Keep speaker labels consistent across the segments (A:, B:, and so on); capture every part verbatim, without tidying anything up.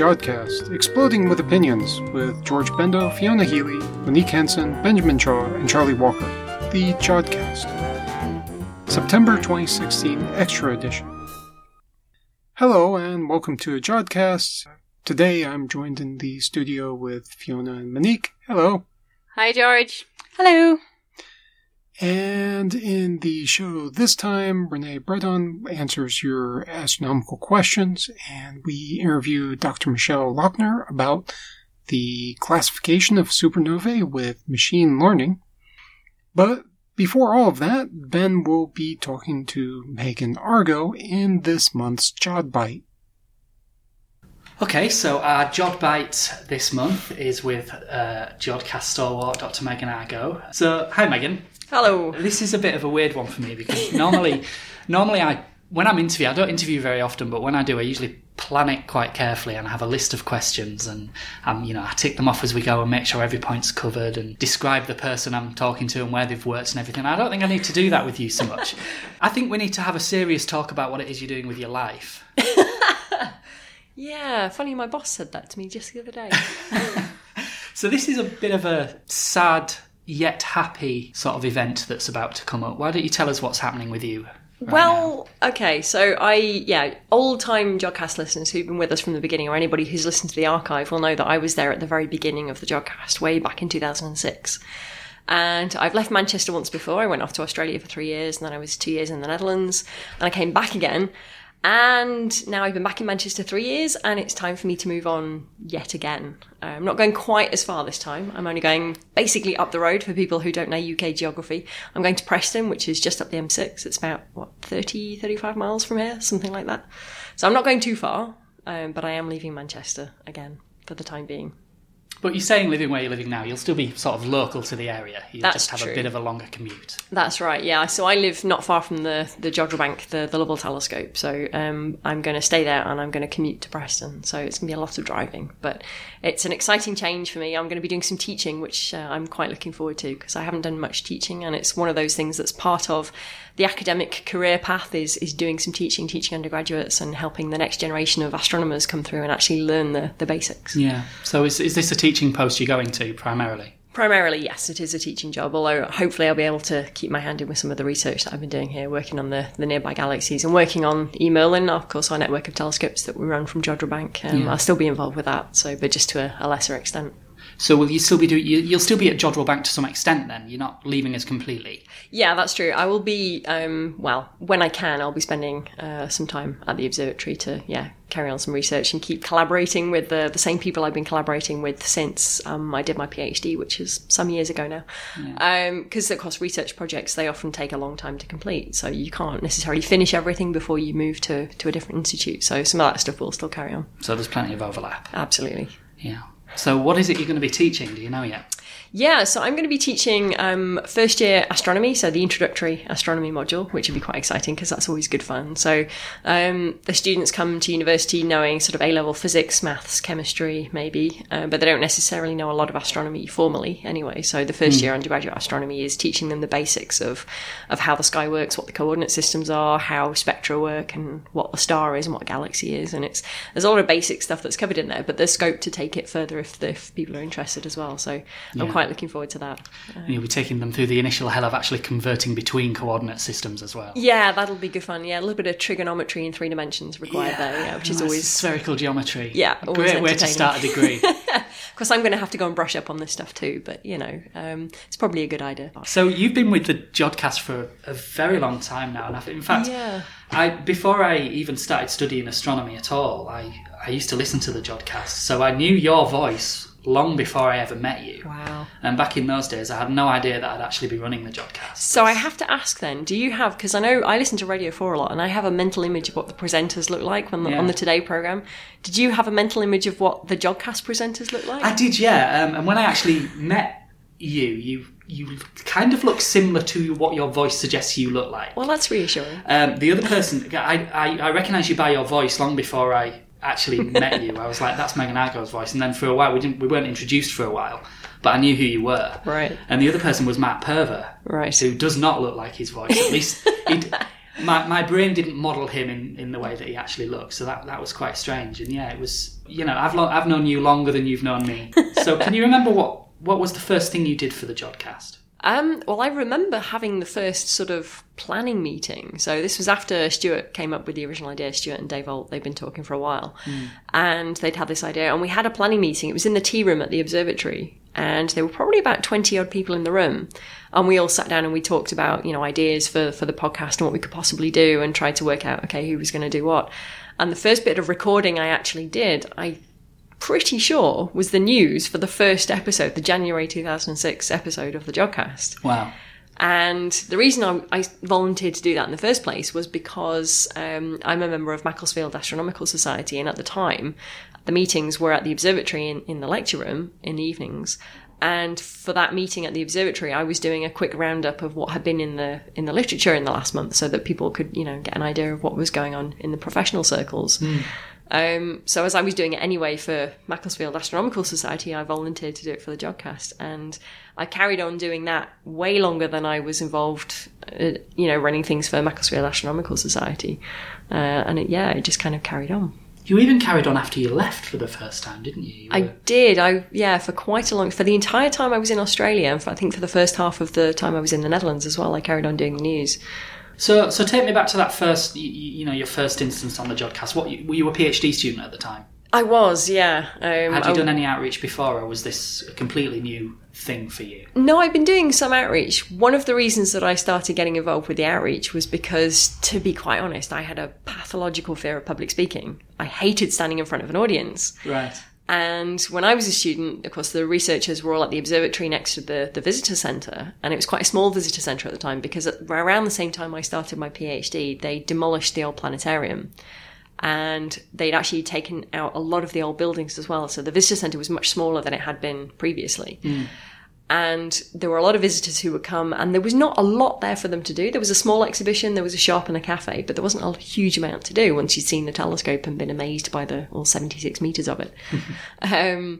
A: Jodcast, Exploding with Opinions, with George Bendo, Fiona Healy, Monique Henson, Benjamin Shaw, and Charlie Walker. The Jodcast. September twenty sixteen Extra Edition. Hello, and welcome to a Jodcast. Today I'm joined in the studio with Fiona and Monique. Hello.
B: Hi, George.
C: Hello.
A: And in the show this time, Renee Breton answers your astronomical questions, and we interview Doctor Michelle Lochner about the classification of supernovae with machine learning. But before all of that, Ben will be talking to Megan Argo in this month's Jod Bite.
D: Okay, so our Jod Bite this month is with uh, Jodcast stalwart Doctor Megan Argo. So, hi Megan.
C: Hello.
D: This is a bit of a weird one for me because normally, normally I when I'm interviewing, I don't interview very often, but when I do, I usually plan it quite carefully and I have a list of questions and um, you know, I tick them off as we go and make sure every point's covered and describe the person I'm talking to and where they've worked and everything. I don't think I need to do that with you so much. I think we need to have a serious talk about what it is you're doing with your life.
C: Yeah, funny, my boss said that to me just the other day.
D: So this is a bit of a sad yet happy sort of event that's about to come up. Why don't you tell us what's happening with you right
C: Well,
D: now?
C: okay, so I, yeah, old-time Jodcast listeners who've been with us from the beginning, or anybody who's listened to the archive will know that I was there at the very beginning of the Jodcast, way back in two thousand six. And I've left Manchester once before. I went off to Australia for three years, and then I was two years in the Netherlands, and I came back again. And now I've been back in Manchester three years, and it's time for me to move on yet again. Uh, I'm not going quite as far this time. I'm only going basically up the road for people who don't know U K geography. I'm going to Preston, which is just up the M six. It's about, what, thirty, thirty-five miles from here, something like that. So I'm not going too far, um, but I am leaving Manchester again for the time being.
D: But you're saying living where you're living now, you'll still be sort of local to the area. You
C: That's
D: just have
C: true.
D: a bit of a longer commute.
C: That's right, yeah. So I live not far from the, the Jodrell Bank, the, the Lovell Telescope. So um, I'm going to stay there and I'm going to commute to Preston. So it's going to be a lot of driving. But it's an exciting change for me. I'm going to be doing some teaching, which uh, I'm quite looking forward to because I haven't done much teaching. And it's one of those things that's part of the academic career path is, is doing some teaching, teaching undergraduates and helping the next generation of astronomers come through and actually learn the, the basics.
D: Yeah. So is is this a teaching post you're going to primarily?
C: Primarily, yes, it is a teaching job, although hopefully I'll be able to keep my hand in with some of the research that I've been doing here, working on the, the nearby galaxies and working on E Merlin, of course, our network of telescopes that we run from Jodrell Bank. Um,
D: Yeah.
C: I'll still be involved with that, so but just to a, a lesser extent.
D: So will you still be doing? You, you'll still be at Jodrell Bank to some extent. Then you're not leaving us completely.
C: Yeah, that's true. I will be, um, well, when I can, I'll be spending uh, some time at the observatory to, yeah, carry on some research and keep collaborating with the, the same people I've been collaborating with since um, I did my PhD, which is some years ago now. Because, yeah. um, of course, research projects, they often take a long time to complete, so you can't necessarily finish everything before you move to, to a different institute. So some of that stuff will still carry on.
D: So there's plenty of overlap.
C: Absolutely.
D: Yeah. So what is it you're going to be teaching? Do you know yet?
C: Yeah, so I'm going to be teaching um, first year astronomy, so the introductory astronomy module, which would be quite exciting because that's always good fun. So um, the students come to university knowing sort of A-level physics, maths, chemistry, maybe, uh, but they don't necessarily know a lot of astronomy formally anyway. So the first mm. year undergraduate astronomy is teaching them the basics of, of how the sky works, what the coordinate systems are, how spectra work, and what the star is and what a galaxy is. And it's there's a lot of basic stuff that's covered in there, but there's scope to take it further if, if people are interested as well. So
D: yeah.
C: I'm quite looking forward to that. Uh,
D: and you'll be taking them through the initial hell of actually converting between coordinate systems as well.
C: Yeah, that'll be good fun. Yeah, a little bit of trigonometry in three dimensions required
D: yeah.
C: there, yeah, which is
D: nice
C: always...
D: spherical geometry.
C: Yeah,
D: a
C: always
D: great way to start a degree.
C: Of course, I'm going to have to go and brush up on this stuff too, but, you know, um, it's probably a good idea.
D: So you've been with the Jodcast for a very long time now, and I've, in fact,
C: yeah.
D: I before I even started studying astronomy at all, I, I used to listen to the Jodcast, so I knew your voice long before I ever met you.
C: Wow.
D: And back in those days, I had no idea that I'd actually be running the Jodcast.
C: So I have to ask then, do you have, because I know I listen to Radio four a lot, and I have a mental image of what the presenters look like when the,
D: yeah.
C: on the Today programme. Did you have a mental image of what the Jodcast presenters look like?
D: I did, yeah. Um, and when I actually met you, you you kind of look similar to what your voice suggests you look like.
C: Well, that's reassuring.
D: Um, the other person, I, I, I recognised you by your voice long before I actually met you. I was like, that's Megan Argo's voice. And then for a while, we didn't we weren't introduced for a while, but I knew who you were.
C: Right.
D: And the other person was Matt Perver,
C: right,
D: who does not look like his voice. At least, he'd, my my brain didn't model him in, in the way that he actually looks, so that, that was quite strange. And yeah, it was, you know, I've lo- I've known you longer than you've known me. So can you remember what, what was the first thing you did for the Jodcast?
C: Um, well, I remember having the first sort of planning meeting. So this was after Stuart came up with the original idea. Stuart and Dave Holt, they'd been talking for a while. Mm. And they'd had this idea. And we had a planning meeting. It was in the tea room at the observatory. And there were probably about twenty-odd people in the room. And we all sat down and we talked about, you know, ideas for, for the podcast and what we could possibly do and tried to work out, okay, who was going to do what. And the first bit of recording I actually did, I pretty sure was the news for the first episode, the January two thousand six episode of the Jodcast.
D: Wow.
C: And the reason I, I volunteered to do that in the first place was because um, I'm a member of Macclesfield Astronomical Society, and at the time, the meetings were at the observatory in, in the lecture room in the evenings. And for that meeting at the observatory, I was doing a quick roundup of what had been in the in the literature in the last month, so that people could, you know, get an idea of what was going on in the professional circles. Mm. Um, so as I was doing it anyway for Macclesfield Astronomical Society, I volunteered to do it for the Jodcast, and I carried on doing that way longer than I was involved, uh, you know, running things for Macclesfield Astronomical Society. Uh, and it, yeah, it just kind of carried on.
D: You even carried on after you left for the first time, didn't you? you were...
C: I did. I yeah, for quite a long, for the entire time I was in Australia, and for, I think for the first half of the time I was in the Netherlands as well, I carried on doing the news.
D: So, so take me back to that first, you, you know, your first instance on the Jodcast. What were you a PhD student at the time?
C: I was, yeah. Um,
D: Had you
C: I,
D: done any outreach before, or was this a completely new thing for you?
C: No, I've been doing some outreach. One of the reasons that I started getting involved with the outreach was because, to be quite honest, I had a pathological fear of public speaking. I hated standing in front of an audience.
D: Right.
C: And when I was a student, of course, the researchers were all at the observatory next to the, the visitor centre. And it was quite a small visitor centre at the time, because at, around the same time I started my PhD, they demolished the old planetarium. And they'd actually taken out a lot of the old buildings as well. So the visitor centre was much smaller than it had been previously. Mm. And there were a lot of visitors who would come, and there was not a lot there for them to do. There was a small exhibition, there was a shop and a cafe, but there wasn't a huge amount to do once you'd seen the telescope and been amazed by the all seventy-six metres of it. um,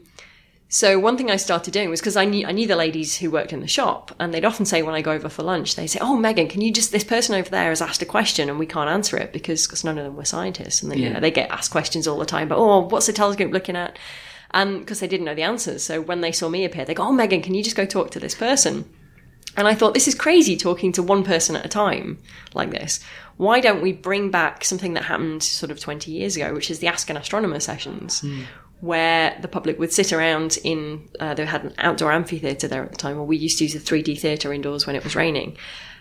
C: so one thing I started doing was, because I knew I knew the ladies who worked in the shop, and they'd often say when I go over for lunch, they'd say, "Oh, Megan, can you just, this person over there has asked a question and we can't answer it because cause none of them were scientists." And then, yeah. you know, they get asked questions all the time, but, "Oh, what's the telescope looking at?" And because they didn't know the answers. So when they saw me appear, they go, "Oh, Megan, can you just go talk to this person?" And I thought, this is crazy talking to one person at a time like this. Why don't we bring back something that happened sort of twenty years ago, which is the Ask an Astronomer sessions, mm. where the public would sit around in, uh, they had an outdoor amphitheatre there at the time, or we used to use a three D theatre indoors when it was raining.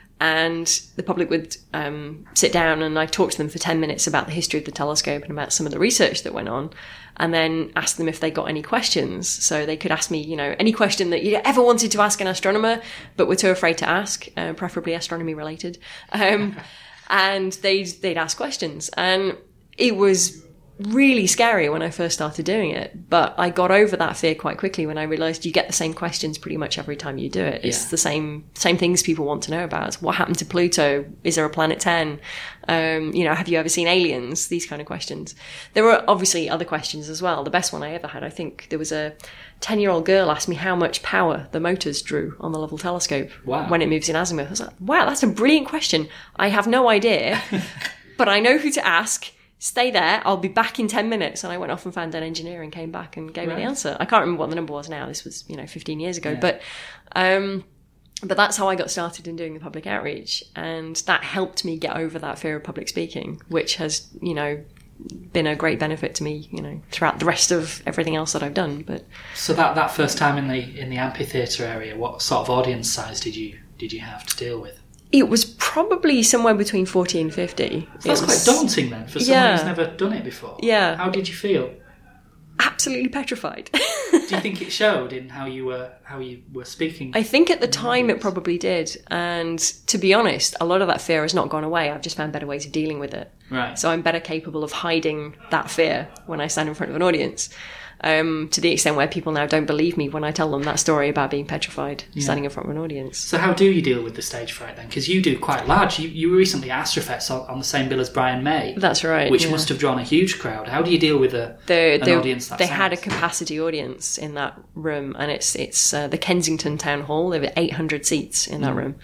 C: And the public would um, sit down, and I'd talk to them for ten minutes about the history of the telescope and about some of the research that went on, and then ask them if they got any questions. So they could ask me, you know, any question that you ever wanted to ask an astronomer, but were too afraid to ask, uh, preferably astronomy related. Um, and they'd, they'd ask questions. And it was really scary when I first started doing it, but I got over that fear quite quickly when I realised you get the same questions pretty much every time you do it. It's yeah. the same same things people want to know about. What happened to Pluto? Is there a planet ten? Um, you know, have you ever seen aliens? These kind of questions. There were obviously other questions as well. The best one I ever had, I think, there was a ten-year-old girl asked me how much power the motors drew on the Lovell telescope
D: wow.
C: when it moves in azimuth. I was like, wow, that's a brilliant question. I have no idea, but I know who to ask. Stay there, I'll be back in ten minutes. And I went off and found an engineer and came back and gave right. me the answer. I can't remember what the number was now. This was, you know, fifteen years ago. Yeah. But um, but that's how I got started in doing the public outreach. And that helped me get over that fear of public speaking, which has, you know, been a great benefit to me, you know, throughout the rest of everything else that I've done. But
D: so that, that first time in the in the amphitheatre area, what sort of audience size did you did you have to deal with?
C: It was probably somewhere between forty and fifty.
D: So that's was, quite daunting then, for someone yeah. who's never done it before.
C: Yeah.
D: How did you feel?
C: Absolutely petrified.
D: Do you think it showed in how you were how you were speaking?
C: I think at the time it probably did. And to be honest, a lot of that fear has not gone away. I've just found better ways of dealing with it.
D: Right.
C: So I'm better capable of hiding that fear when I stand in front of an audience. Um, to the extent where people now don't believe me when I tell them that story about being petrified yeah. standing in front of an audience.
D: So how do you deal with the stage fright then? Because you do quite large. You, you were recently at Astrofest on, on the same bill as Brian May.
C: That's right.
D: Which
C: yeah.
D: must have drawn a huge crowd. How do you deal with a,
C: the,
D: an
C: the,
D: audience that
C: They
D: size?
C: had a capacity audience in that room, and it's it's uh, the Kensington Town Hall. There were eight hundred seats in that mm. room.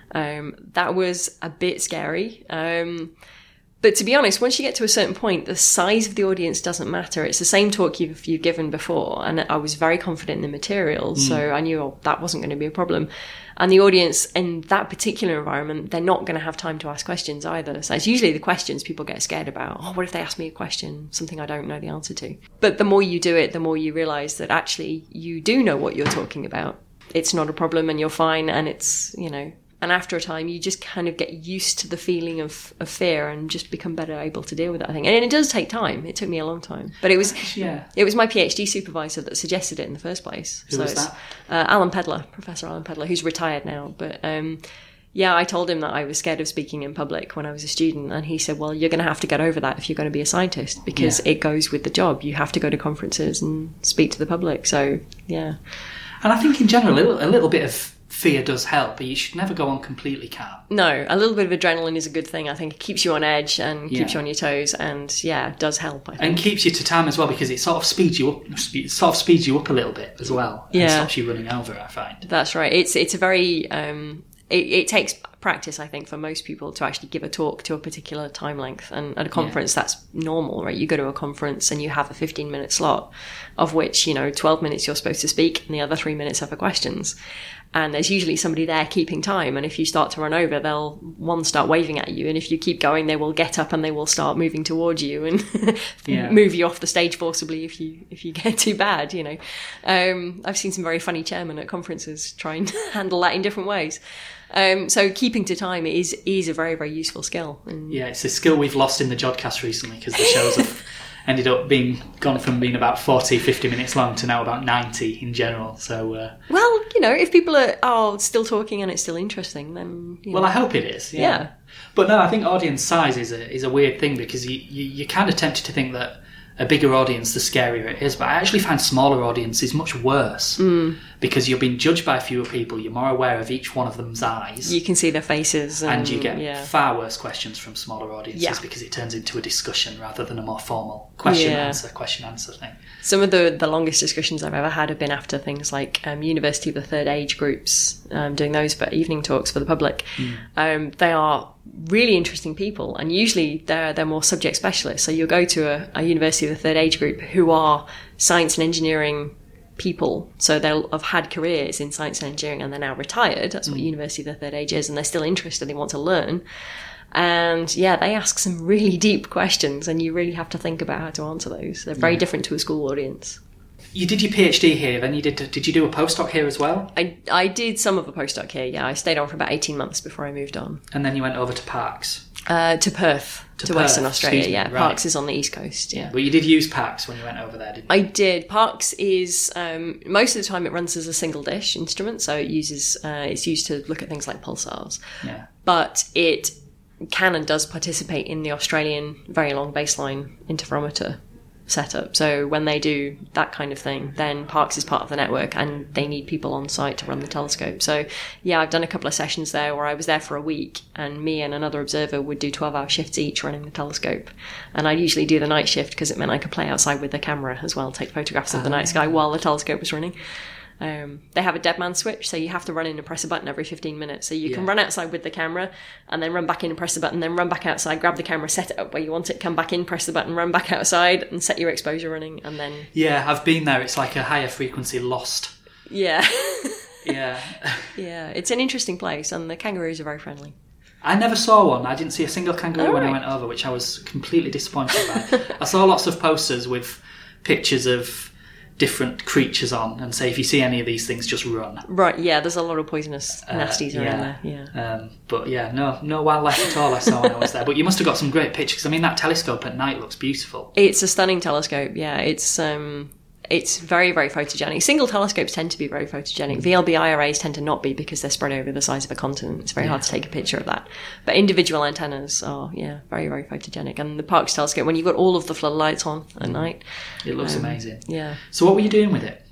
C: Um, that was a bit scary. Um, but to be honest, once you get to a certain point, the size of the audience doesn't matter. It's the same talk you've, you've given before. And I was very confident in the material. Mm. So I knew oh, that wasn't going to be a problem. And the audience in that particular environment, they're not going to have time to ask questions either. So it's usually the questions people get scared about. Oh, what if they ask me a question, something I don't know the answer to? But the more you do it, the more you realize that actually you do know what you're talking about. It's not a problem and you're fine. And it's, you know, and after a time, you just kind of get used to the feeling of, of fear and just become better able to deal with it, I think. And it does take time. It took me a long time. But it was yeah. it was my PhD supervisor that suggested it in the first place.
D: Who
C: so
D: was
C: it's,
D: that?
C: Uh, Alan Pedler, Professor Alan Pedler, who's retired now. But um, yeah, I told him that I was scared of speaking in public when I was a student. And he said, well, you're going to have to get over that if you're going to be a scientist because yeah. it goes with the job. You have to go to conferences and speak to the public. So, yeah.
D: And I think in general, a little, a little bit of fear does help, but you should never go on completely calm.
C: No, a little bit of adrenaline is a good thing. I think it keeps you on edge and keeps
D: yeah.
C: you on your toes, and yeah, it does help. I think.
D: And keeps you to time as well because it sort of speeds you up. It sort of speeds you up a little bit as well, and
C: yeah.
D: stops you running over. I find
C: that's right. It's it's a very um, it, it takes practice, I think, for most people to actually give a talk to a particular time length. And at a conference, yeah. that's normal, right? You go to a conference and you have a fifteen minute slot, of which you know twelve minutes you're supposed to speak, and the other three minutes are for questions. And there's usually somebody there keeping time. And if you start to run over, they'll, one, start waving at you. And if you keep going, they will get up and they will start moving towards you and yeah. move you off the stage forcibly if you if you get too bad, you know. Um, I've seen some very funny chairmen at conferences try and handle that in different ways. Um, so keeping to time is is a very, very useful skill. And
D: yeah, it's a skill we've lost in the Jodcast recently because the shows have ended up being gone from being about forty, fifty minutes long to now about ninety in general. So, uh,
C: well, you know, if people are oh, still talking and it's still interesting, then you
D: well,
C: know.
D: I hope it is. Yeah.
C: yeah.
D: But no, I think audience size is a is a weird thing because you, you you're kind of tempted to think that a bigger audience, the scarier it is. But I actually find smaller audiences much worse
C: mm.
D: because you're being judged by fewer people. You're more aware of each one of them's eyes.
C: You can see their faces. And,
D: and you get
C: yeah.
D: far worse questions from smaller audiences
C: yeah.
D: because it turns into a discussion rather than a more formal question-answer, yeah. question-answer thing.
C: Some of the, the longest discussions I've ever had have been after things like um, University of the Third Age groups, um, doing those for evening talks for the public. Mm. Um, they are really interesting people, and usually they're they're more subject specialists. So you'll go to a, a University of the Third Age group who are science and engineering people, so they'll have had careers in science and engineering and they're now retired. That's what mm. University of the Third Age is, and they're still interested, they want to learn. And yeah, they ask some really deep questions and you really have to think about how to answer those. They're very yeah. different to a school audience.
D: You did your PhD here, then you did did you do a postdoc here as well?
C: I, I did some of a postdoc here, yeah. I stayed on for about eighteen months before I moved on.
D: And then you went over to Parkes?
C: Uh, to Perth, to, to Perth, Western Australia, yeah.
D: Right.
C: Parkes is on the East Coast, yeah.
D: But you did use Parkes when you went over there, didn't you?
C: I did. Parkes is, um, most of the time it runs as a single dish instrument, so it uses, uh, it's used to look at things like pulsars.
D: Yeah.
C: But it can and does participate in the Australian Very Long Baseline Interferometer setup. So when they do that kind of thing, then Parkes is part of the network and they need people on site to run the telescope. So yeah, I've done a couple of sessions there where I was there for a week and me and another observer would do twelve hour shifts each running the telescope. And I'd usually do the night shift because it meant I could play outside with the camera as well, take photographs of the night sky while the telescope was running. Um, they have a dead man switch, so you have to run in and press a button every fifteen minutes. So you yeah. can run outside with the camera and then run back in and press the button, then run back outside, grab the camera, set it up where you want it, come back in, press the button, run back outside and set your exposure running, and then...
D: Yeah, I've been there. It's like a higher frequency lost.
C: Yeah.
D: yeah.
C: Yeah, it's an interesting place and the kangaroos are very friendly.
D: I never saw one. I didn't see a single kangaroo
C: oh,
D: when
C: right.
D: I went over, which I was completely disappointed by. I saw lots of posters with pictures of different creatures on and say if you see any of these things just run.
C: Right, yeah, there's a lot of poisonous nasties
D: uh,
C: around
D: yeah.
C: there. Yeah.
D: Um, but yeah, no no wildlife at all I saw when I was there. But you must have got some great pictures. I mean, that telescope at night looks beautiful.
C: It's a stunning telescope, yeah. It's um it's very, very photogenic. Single telescopes tend to be very photogenic. V L B I arrays tend to not be because they're spread over the size of a continent. It's very yeah. hard to take a picture of that. But individual antennas are, yeah, very, very photogenic. And the Parkes telescope, when you've got all of the floodlights on at night...
D: It looks um, amazing.
C: Yeah.
D: So what were you doing with it?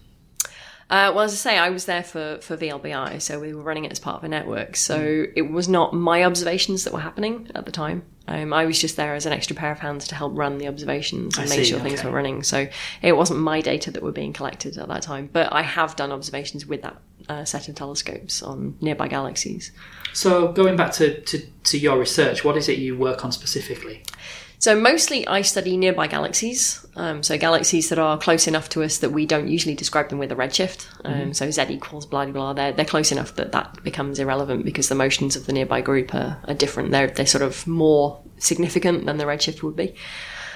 C: Uh, well, as I say, I was there for, for V L B I, so we were running it as part of a network. So mm. it was not my observations that were happening at the time. Um, I was just there as an extra pair of hands to help run the observations and
D: I
C: make
D: see,
C: sure
D: okay.
C: things were running. So it wasn't my data that were being collected at that time. But I have done observations with that uh, set of telescopes on nearby galaxies.
D: So going back to, to, to your research, what is it you work on specifically?
C: So mostly I study nearby galaxies, um, so galaxies that are close enough to us that we don't usually describe them with a redshift. Um, mm-hmm. So Z equals blah, blah, blah. They're, they're close enough that that becomes irrelevant because the motions of the nearby group are, are different. They're, they're sort of more significant than the redshift would be.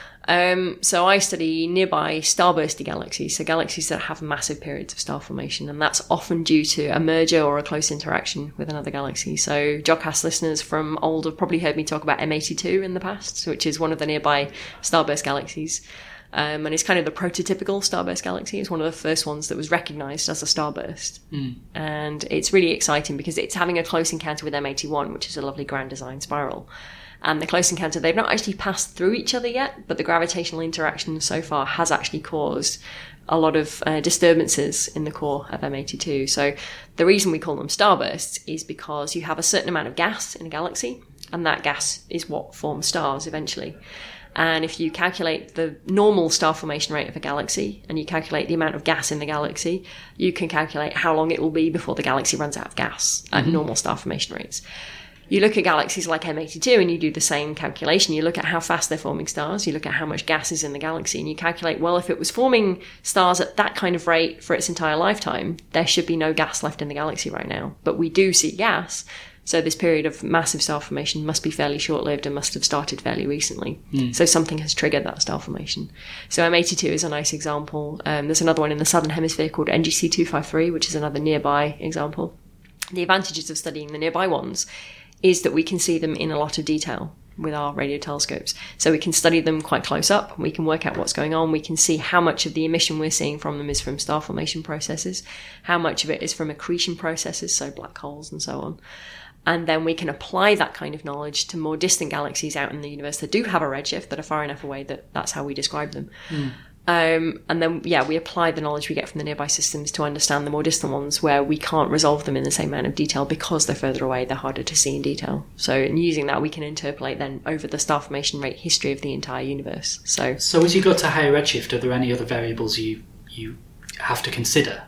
C: Um, so I study nearby starbursty galaxies, so galaxies that have massive periods of star formation, and that's often due to a merger or a close interaction with another galaxy. So Jodcast listeners from old have probably heard me talk about M eighty-two in the past, which is one of the nearby starburst galaxies. Um, and it's kind of the prototypical starburst galaxy. It's one of the first ones that was recognised as a starburst. Mm. And it's really exciting because it's having a close encounter with M eighty-one, which is a lovely grand design spiral. And the close encounter, they've not actually passed through each other yet, but the gravitational interaction so far has actually caused a lot of uh, disturbances in the core of M eighty-two. So the reason we call them starbursts is because you have a certain amount of gas in a galaxy, and that gas is what forms stars eventually. And if you calculate the normal star formation rate of a galaxy, and you calculate the amount of gas in the galaxy, you can calculate how long it will be before the galaxy runs out of gas at mm-hmm. normal star formation rates. You look at galaxies like M eighty-two and you do the same calculation. You look at how fast they're forming stars, you look at how much gas is in the galaxy, and you calculate, well, if it was forming stars at that kind of rate for its entire lifetime, there should be no gas left in the galaxy right now. But we do see gas, so this period of massive star formation must be fairly short-lived and must have started fairly recently. Mm. So something has triggered that star formation. So M eighty-two is a nice example. Um, there's another one in the southern hemisphere called N G C two fifty-three, which is another nearby example. The advantages of studying the nearby ones is that we can see them in a lot of detail with our radio telescopes. So we can study them quite close up, we can work out what's going on, we can see how much of the emission we're seeing from them is from star formation processes, how much of it is from accretion processes, so black holes and so on. And then we can apply that kind of knowledge to more distant galaxies out in the universe that do have a redshift, that are far enough away that that's how we describe them. Mm. Um, and then, yeah, we apply the knowledge we get from the nearby systems to understand the more distant ones where we can't resolve them in the same amount of detail because they're further away, they're harder to see in detail. So in using that, we can interpolate then over the star formation rate history of the entire universe. So,
D: so as you go to higher redshift, are there any other variables you you have to consider?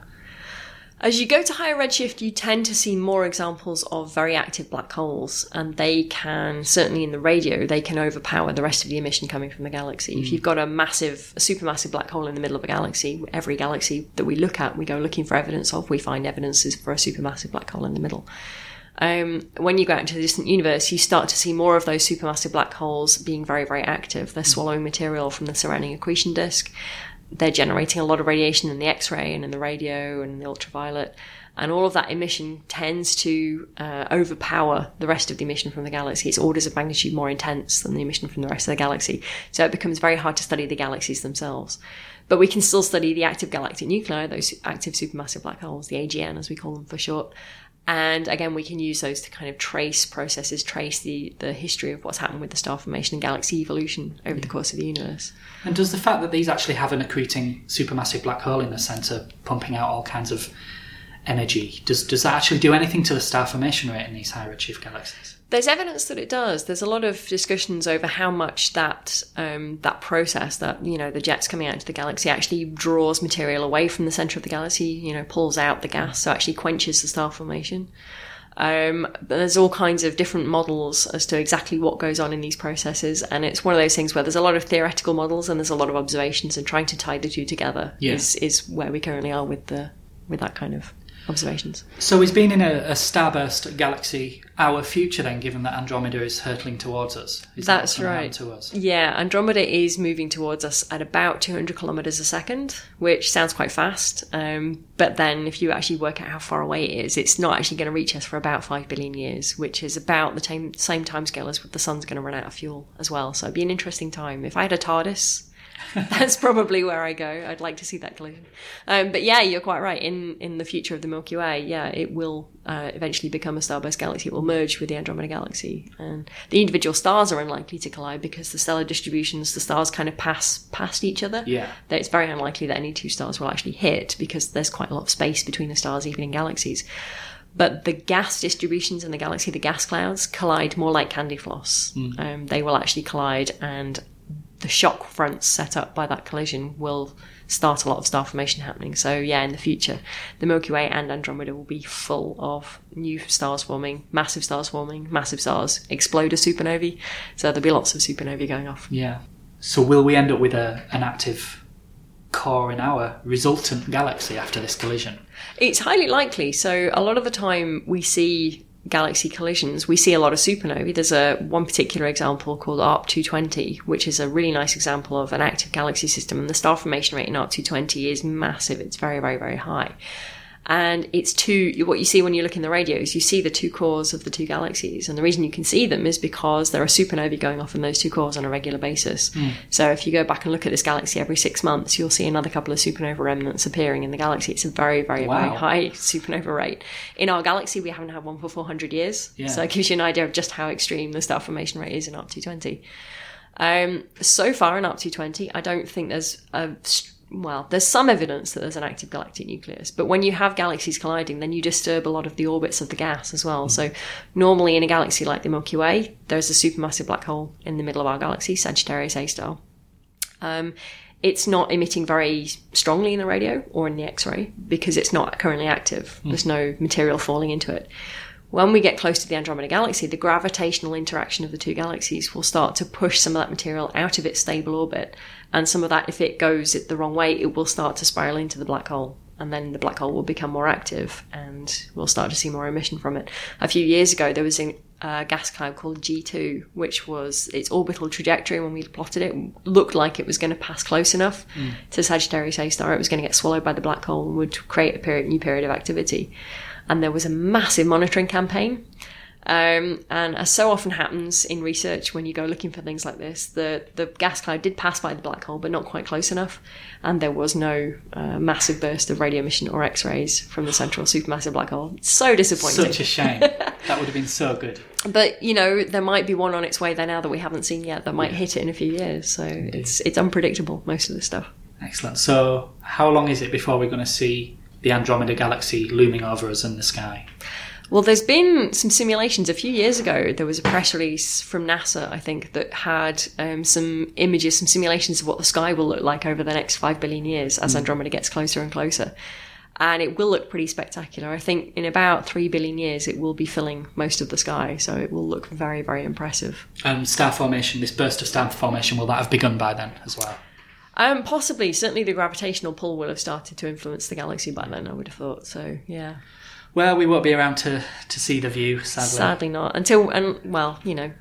C: As you go to higher redshift, you tend to see more examples of very active black holes, and they can, certainly in the radio, they can overpower the rest of the emission coming from the galaxy. Mm. If you've got a massive, a supermassive black hole in the middle of a galaxy, every galaxy that we look at, we go looking for evidence of, we find evidences for a supermassive black hole in the middle. Um, when you go out into the distant universe, you start to see more of those supermassive black holes being very, very active. They're swallowing material from the surrounding accretion disk. They're generating a lot of radiation in the X-ray and in the radio and the ultraviolet. And all of that emission tends to uh, overpower the rest of the emission from the galaxy. It's orders of magnitude more intense than the emission from the rest of the galaxy. So it becomes very hard to study the galaxies themselves. But we can still study the active galactic nuclei, those active supermassive black holes, the A G N as we call them for short. And again, we can use those to kind of trace processes, trace the, the history of what's happened with the star formation and galaxy evolution over the course of the universe.
D: And does the fact that these actually have an accreting supermassive black hole in the centre, pumping out all kinds of energy, does does that actually do anything to the star formation rate in these high redshift galaxies?
C: There's evidence that it does. There's a lot of discussions over how much that um, that process, that, you know, the jets coming out into the galaxy actually draws material away from the centre of the galaxy, you know, pulls out the gas, so actually quenches the star formation. Um, but there's all kinds of different models as to exactly what goes on in these processes, and it's one of those things where there's a lot of theoretical models and there's a lot of observations, and trying to tie the two together yeah. is, is where we currently are with the with that kind of observations.
D: So is being in a, a starburst galaxy our future then, given that Andromeda is hurtling towards us? Is
C: That's
D: that
C: right.
D: To us?
C: Yeah, Andromeda is moving towards us at about two hundred kilometres a second, which sounds quite fast. Um, but then if you actually work out how far away it is, it's not actually going to reach us for about five billion years, which is about the time, same timescale as the sun's going to run out of fuel as well. So it'd be an interesting time. If I had a TARDIS, that's probably where I go. I'd like to see that collision. Um, but yeah, you're quite right. In in the future of the Milky Way, yeah, it will uh, eventually become a starburst galaxy. It will merge with the Andromeda galaxy. And the individual stars are unlikely to collide because the stellar distributions, the stars kind of pass past each other.
D: Yeah.
C: That it's very unlikely that any two stars will actually hit because there's quite a lot of space between the stars, even in galaxies. But the gas distributions in the galaxy, the gas clouds, collide more like candy floss. Mm. Um, they will actually collide, and the shock fronts set up by that collision will start a lot of star formation happening. So yeah, in the future, the Milky Way and Andromeda will be full of new stars forming, massive stars forming, massive stars explode as supernovae. So there'll be lots of supernovae going off.
D: Yeah. So will we end up with a an active core in our resultant galaxy after this collision?
C: It's highly likely. So a lot of the time we see galaxy collisions, we see a lot of supernovae. There's a one particular example called A R P two twenty, which is a really nice example of an active galaxy system. And the star formation rate in A R P two twenty is massive. It's very, very, very high. And it's two, what you see when you look in the radios, you see the two cores of the two galaxies. And the reason you can see them is because there are supernovae going off in those two cores on a regular basis. Mm. So if you go back and look at this galaxy every six months, you'll see another couple of supernova remnants appearing in the galaxy. It's a very, very, wow. very high supernova rate. In our galaxy, we haven't had one for four hundred years. Yeah. So it gives you an idea of just how extreme the star formation rate is in A R P two twenty. Um, so far in A R P two twenty, I don't think there's a... Well, there's some evidence that there's an active galactic nucleus, but when you have galaxies colliding, then you disturb a lot of the orbits of the gas as well. Mm. So normally in a galaxy like the Milky Way, there's a supermassive black hole in the middle of our galaxy, Sagittarius A star. Um, it's not emitting very strongly in the radio or in the X-ray because it's not currently active. Mm. There's no material falling into it. When we get close to the Andromeda Galaxy, the gravitational interaction of the two galaxies will start to push some of that material out of its stable orbit. And some of that, if it goes the wrong way, it will start to spiral into the black hole. And then the black hole will become more active and we'll start to see more emission from it. A few years ago, there was a uh, gas cloud called G two, which was its orbital trajectory when we plotted it, looked like it was going to pass close enough mm. to Sagittarius A star. It was going to get swallowed by the black hole and would create a period, new period of activity. And there was a massive monitoring campaign. Um, and as so often happens in research, when you go looking for things like this, the, the gas cloud did pass by the black hole, but not quite close enough. And there was no uh, massive burst of radio emission or X-rays from the central supermassive black hole. So disappointing.
D: Such a shame. That would have been so good.
C: But, you know, there might be one on its way there now that we haven't seen yet that might yeah. hit it in a few years. So Indeed. it's it's unpredictable, most of this stuff.
D: Excellent. So how long is it before we're going to see the Andromeda Galaxy looming over us in the sky?
C: Well, there's been some simulations. A few years ago, there was a press release from NASA, I think, that had um, some images, some simulations of what the sky will look like over the next five billion years as mm. Andromeda gets closer and closer. And it will look pretty spectacular. I think in about three billion years, it will be filling most of the sky. So it will look very, very impressive.
D: And star formation, this burst of star formation, will that have begun by then as well?
C: Um, possibly. Certainly the gravitational pull will have started to influence the galaxy by then, I would have thought. So, yeah.
D: Well, we won't be around to, to see the view, sadly.
C: Sadly not. Until, and well, you know,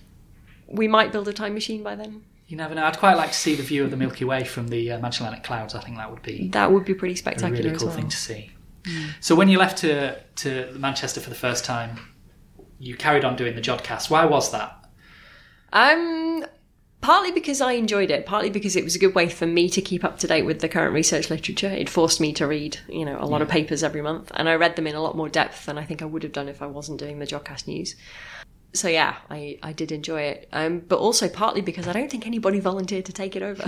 C: we might build a time machine by then.
D: You never know. I'd quite like to see the view of the Milky Way from the uh, Magellanic Clouds. I think that would be...
C: That would be pretty spectacular
D: a really cool
C: as well.
D: thing to see. Mm. So when you left to, to Manchester for the first time, you carried on doing the Jodcast. Why was that?
C: Um... Partly because I enjoyed it, partly because it was a good way for me to keep up to date with the current research literature. It forced me to read, you know, a lot yeah. of papers every month, and I read them in a lot more depth than I think I would have done if I wasn't doing the Jodcast news. So yeah, I, I did enjoy it, um, but also partly because I don't think anybody volunteered to take it over.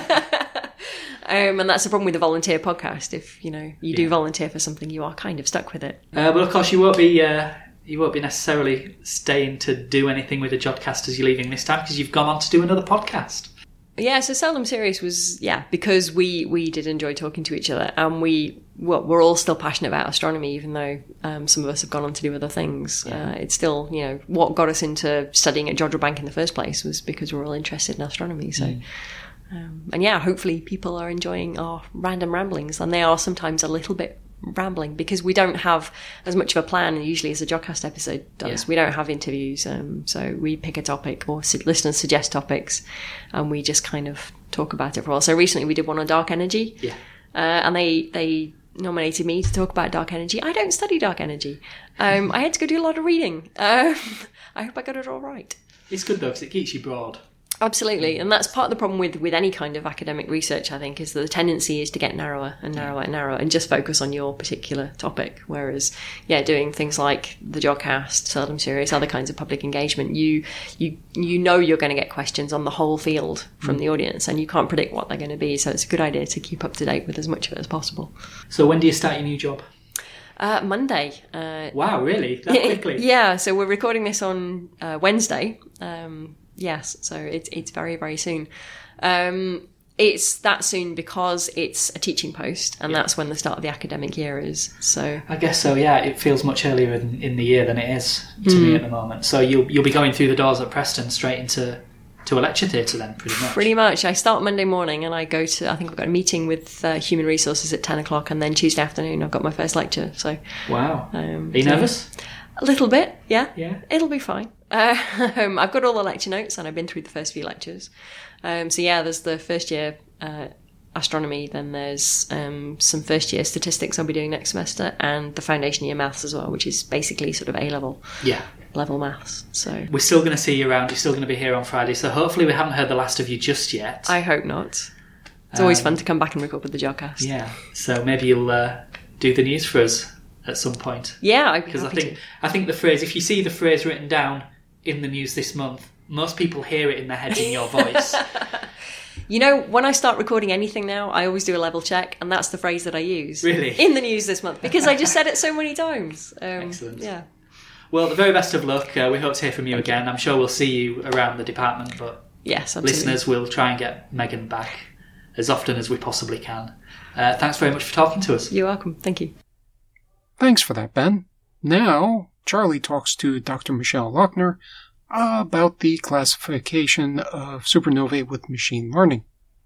C: um, and that's the problem with the volunteer podcast. If, you know, you yeah. do volunteer for something, you are kind of stuck with it.
D: Uh, but of course you won't be... Uh... You won't be necessarily staying to do anything with the Jodcast as you're leaving this time because you've gone on to do another podcast.
C: Yeah, so Seldom Serious was, yeah, because we, we did enjoy talking to each other and we, well, we're all still passionate about astronomy even though um, some of us have gone on to do other things. Yeah. Uh, it's still, you know, what got us into studying at Jodrell Bank in the first place was because we're all interested in astronomy. So, mm. um, and yeah, hopefully people are enjoying our random ramblings, and they are sometimes a little bit rambling because we don't have as much of a plan usually as a Jodcast episode does. Yeah. We don't have interviews, um, so we pick a topic or su- listeners suggest topics and we just kind of talk about it for a while. So recently we did one on dark energy,
D: yeah,
C: uh, and they they nominated me to talk about dark energy. I don't study dark energy. um, I had to go do a lot of reading. um, I hope I got it all right.
D: It's good though because it keeps you broad.
C: Absolutely, and that's part of the problem with, with any kind of academic research, I think, is that the tendency is to get narrower and narrower and narrower and just focus on your particular topic. Whereas, yeah, doing things like the Jodcast, Seldom Serious, other kinds of public engagement, you you you know you're going to get questions on the whole field from mm. the audience, and you can't predict what they're going to be. So it's a good idea to keep up to date with as much of it as possible.
D: So when do you start your new job?
C: Uh, Monday. Uh,
D: wow, really? That quickly?
C: Yeah, so we're recording this on uh, Wednesday. Um Yes, so it's it's very, very soon. Um, It's that soon because it's a teaching post, and yeah. that's when the start of the academic year is. So
D: I guess so. Yeah, it feels much earlier in, in the year than it is to mm. me at the moment. So you'll you'll be going through the doors at Preston straight into to a lecture theatre then, pretty much.
C: Pretty much. I start Monday morning, and I go to. I think I've got a meeting with uh, Human Resources at ten o'clock, and then Tuesday afternoon I've got my first lecture. So
D: wow.
C: Um,
D: Are you nervous?
C: A little bit. Yeah.
D: Yeah.
C: It'll be fine. Uh, um, I've got all the lecture notes, and I've been through the first few lectures. Um, so yeah, there's the first year. Uh, astronomy, then there's um, some first year statistics I'll be doing next semester, and the foundation year maths as well, which is basically sort of A-level
D: yeah.
C: level maths. So
D: we're still going to see you around, you're still going to be here on Friday, so hopefully we haven't heard the last of you just yet.
C: I hope not. It's always um, fun to come back and record with the Jodcast.
D: Yeah, so maybe you'll uh, do the news for us at some point.
C: Yeah, I'd be
D: Because I
C: happy
D: think
C: to.
D: I think the phrase, if you see the phrase written down in the news this month, most people hear it in their head in your voice.
C: You know, when I start recording anything now, I always do a level check, and that's the phrase that I use.
D: Really?
C: In the news this month, because I just said it so many times. Um,
D: Excellent.
C: Yeah.
D: Well, the very best of luck. Uh, we hope to hear from you Thank again. You. I'm sure we'll see you around the department, but
C: yes, absolutely.
D: Listeners, we'll try and get Megan back as often as we possibly can. Uh, thanks very much for talking to us.
C: You're welcome. Thank you.
A: Thanks for that, Ben. Now, Charlie talks to Doctor Michelle Lochner about the classification of supernovae with machine learning.